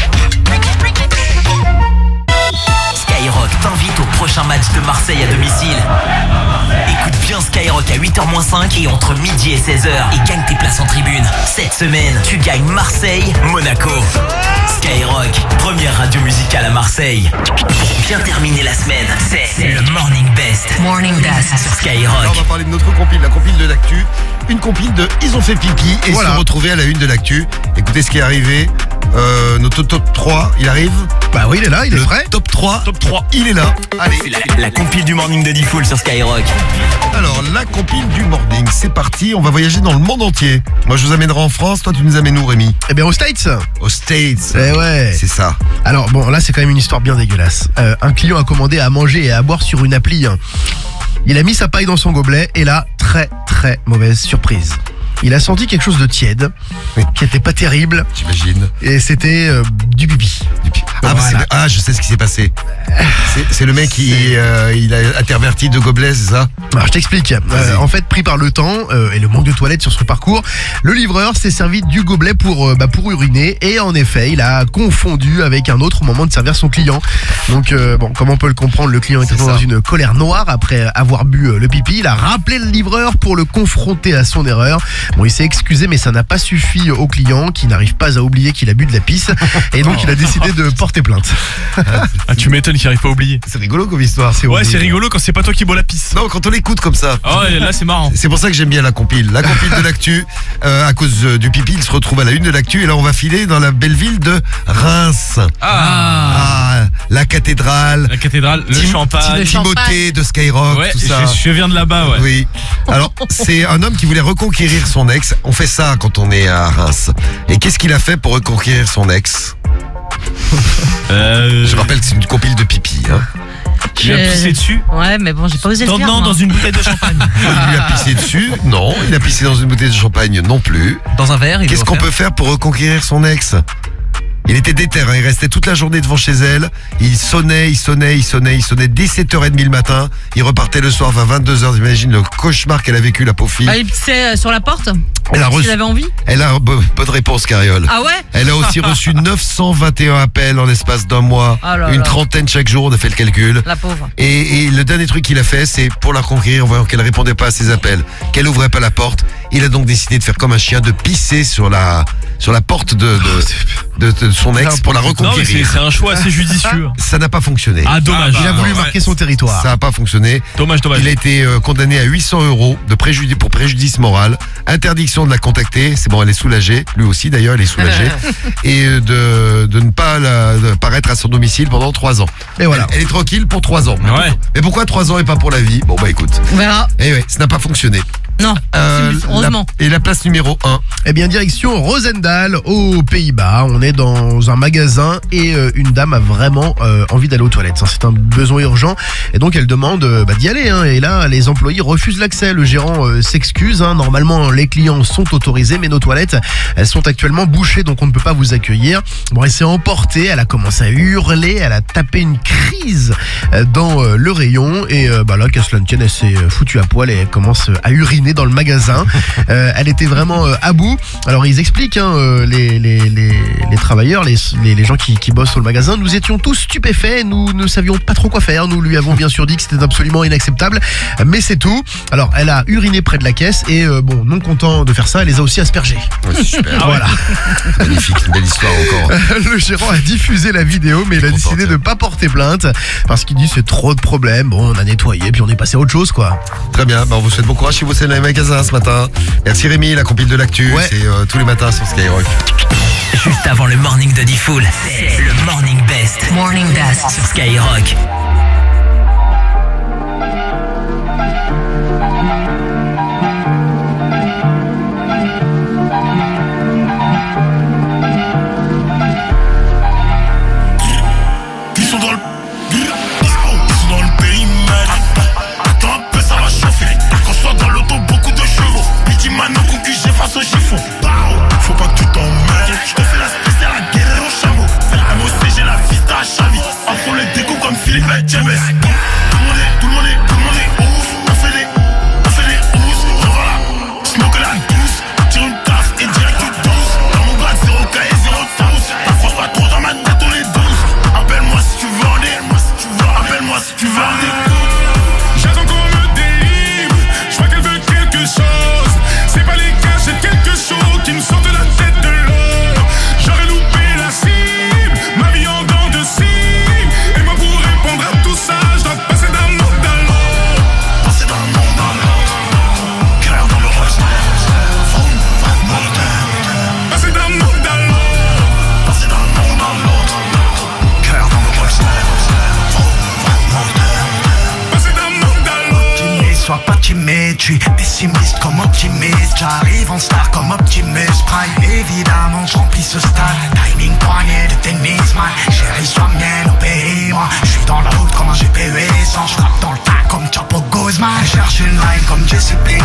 Skyrock t'invite au prochain match de Marseille à domicile. Écoute bien Skyrock à huit heures moins cinq et entre midi et seize heures et gagne tes places en tribune. Cette semaine, tu gagnes Marseille-Monaco. Skyrock, première radio musicale à Marseille. Pour bien terminer la semaine, c'est le Morning Best. Morning Best sur Skyrock. Là, on va parler de notre compile, la compile de l'actu. Une compile de Ils ont fait pipi et Voilà. se retrouver à la une de l'actu. Écoutez ce qui est arrivé. Euh, notre top trois, il arrive. Bah oui, il est là, il est Le prêt. top trois, Top trois. il est là. Allez, La, la compile du Morning de Diffoul sur Skyrock. alors la compile du morning, c'est parti. On va voyager dans le monde entier. Moi, je vous amènerai en France. Toi, tu nous amènes où, Rémi? Eh bien, aux States. Aux States. Eh ouais. C'est ça. Alors bon, là c'est quand même une histoire bien dégueulasse. Euh, un client a commandé à manger et à boire sur une appli. hein. Il a mis sa paille dans son gobelet et là, très très mauvaise surprise. Il a senti quelque chose de tiède, qui était pas terrible, J'imagine. et c'était euh, du pipi. Du pi- Ah, bah, c'est- ah, je sais ce qui s'est passé. C'est- C'est le mec qui euh, il a interverti deux gobelets, c'est ça? Alors je t'explique. Euh, en fait, pris par le temps euh, et le manque de toilettes sur son parcours, le livreur s'est servi du gobelet pour euh, bah, pour uriner et en effet, il a confondu avec un autre au moment de servir son client. Donc euh, bon, comme on peut le comprendre, le client était dans une colère noire après avoir bu euh, le pipi. Il a rappelé le livreur pour le confronter à son erreur. Bon, il s'est excusé, mais ça n'a pas suffi au client qui n'arrive pas à oublier qu'il a bu de la pisse et donc il a décidé de porter plainte. Ah, tu m'étonnes qu'il arrive pas à oublier. C'est rigolo comme histoire. Ouais, c'est rigolo quand c'est pas toi qui bois la pisse. Non, quand on l'écoute comme ça. Ah ouais, là c'est marrant. C'est pour ça que j'aime bien la compile. La compile de l'actu, euh, à cause euh, du pipi, il se retrouve à la une de l'actu. Et là, on va filer dans la belle ville de Reims. Ah, Ah, la cathédrale. La cathédrale, le Tim- champagne. Tim- Timothée de Skyrock, Ouais, tout ça. je, je viens de là-bas, ouais. Oui. Alors, c'est un homme qui voulait reconquérir son ex. On fait ça quand on est à Reims. Et qu'est-ce qu'il a fait pour reconquérir son ex? Euh... Je rappelle que c'est une compile de pipi. Hein. Tu lui as pissé dessus? Ouais, mais bon, j'ai pas osé le Non, faire. non, moi. dans une bouteille de champagne. Il lui a pissé dessus? Non. Il a pissé dans une bouteille de champagne? Non plus. Dans un verre, il Qu'est-ce doit qu'on faire. peut faire pour reconquérir son ex? Il était déter, hein, il restait toute la journée devant chez elle, il sonnait, il sonnait, il sonnait, il sonnait dès sept heures trente le matin, il repartait le soir vers vingt-deux heures, j'imagine le cauchemar qu'elle a vécu, la pauvre fille. Ah, il pissait euh, sur la porte. Elle a reçu- S'il avait envie. Elle a bo- bonne réponse, Cariole. Ah ouais. Elle a aussi reçu neuf cent vingt et un appels en l'espace d'un mois, Oh là une là. trentaine chaque jour, on a fait le calcul. La pauvre. Et, et le dernier truc qu'il a fait, c'est pour la reconquérir, en voyant qu'elle répondait pas à ses appels, qu'elle ouvrait pas la porte, il a donc décidé de faire comme un chien, de pisser sur la sur la porte de de, de, de son ex pour la Non, mais c'est reconquérir. c'est un choix assez judicieux. Ça n'a pas fonctionné. Ah, dommage. Il a voulu Ouais. marquer son territoire. Ça n'a pas fonctionné. Dommage, dommage. Il a été euh, condamné à huit cents euros de préjudice pour préjudice moral, interdiction de la contacter. C'est bon, elle est soulagée. Lui aussi, d'ailleurs, elle est soulagée. Et euh, de, de ne pas la, de paraître à son domicile pendant trois ans. Et voilà. Elle, elle est tranquille pour trois ans. Mais Ouais. pourquoi- Mais pourquoi trois ans et pas pour la vie? Bon, bah écoute. On verra. Eh ouais, ça n'a pas fonctionné. Non, Euh, heureusement. la- et la place numéro un. Eh bien, direction Roosendaal, aux Pays-Bas. On est dans un magasin et euh, une dame a vraiment euh, envie d'aller aux toilettes. hein. C'est un besoin urgent et donc elle demande euh, bah, d'y aller. hein. Et là, les employés refusent l'accès. Le gérant euh, s'excuse. hein. Normalement, les clients sont autorisés, mais nos toilettes, elles sont actuellement bouchées, donc on ne peut pas vous accueillir. Bon, elle s'est emportée. Elle a commencé à hurler. Elle a tapé une crise euh, dans euh, le rayon et euh, bah là, qu'à cela ne tienne, elle s'est euh, foutue à poil et elle commence euh, à uriner dans le magasin. Euh, elle était vraiment euh, à bout. Alors ils expliquent, hein, euh, les, les, les, les travailleurs, les, les, les gens qui, qui bossent sur le magasin, nous étions tous stupéfaits, nous ne savions pas trop quoi faire, nous lui avons bien sûr dit que c'était absolument inacceptable, mais c'est tout. Alors elle a uriné près de la caisse et euh, bon, non content de faire ça, elle les a aussi aspergés. Ouais, super. Voilà. Magnifique, une belle histoire encore. Le gérant a diffusé la vidéo, mais il a décidé de pas porter plainte parce qu'il dit c'est trop de problèmes. Bon, on a nettoyé puis on est passé à autre chose, quoi. Très bien, bah on vous souhaite bon courage si vous êtes dans les magasins ce matin. Merci Rémi, la compile de l'actu, Ouais. c'est euh, tous les matins sur Skyrock. Juste avant le morning de Diffoul, c'est le morning best. Morning best sur Skyrock. Ils sont dans le. Ils sont dans le périmètre. Attends un peu, ça va chauffer. Quand je sois dans l'auto, beaucoup de chevaux. Petit maintenant qu'on cuit, j'efface au chiffon. Faut pas que tu t'emmêles. Je te fais la spéciale à guerre au chameau. M O C, j'ai la vista à Chavi. Après le déco comme Philippe et James. Tout le monde est, tout le monde est, tout le monde est ouf. On fait des, on fait des housses. Revoilà, smoke la douce. Tire une tasse et direct tu douce. Dans mon bac, zéro K et zéro touce. T'approches pas trop dans ma tête, on est douze. Appelle-moi si tu veux en est. Appelle-moi si tu veux en écoute. J'attends qu'on me délivre. Je vois qu'elle veut quelque chose. C'est pas les gars, j'ai quelque chose qui me sort de la tête de l'eau. J'aurais loupé la cible, ma vie en dents de cible. Et moi pour répondre à tout ça, je dois passer d'un monde à l'autre. Passer d'un monde à l'autre. Cœur dans le rush. Passer d'un monde à l'autre. Passer d'un monde à l'autre. Cœur dans le rush. Passer d'un monde à l'autre. Optimiste, sois pas timide, je suis pessimiste comme optimiste. J'arrive en star comme Optimus Prime. Évidemment, je remplis ce stade. Timing poignet de tennis, man. Chérie, sois mienne, obéis-moi. Je suis dans la route comme un G P U sans. Je frappe dans le tas comme Chapo Guzman. Je cherche une line comme Jesse Pinkman.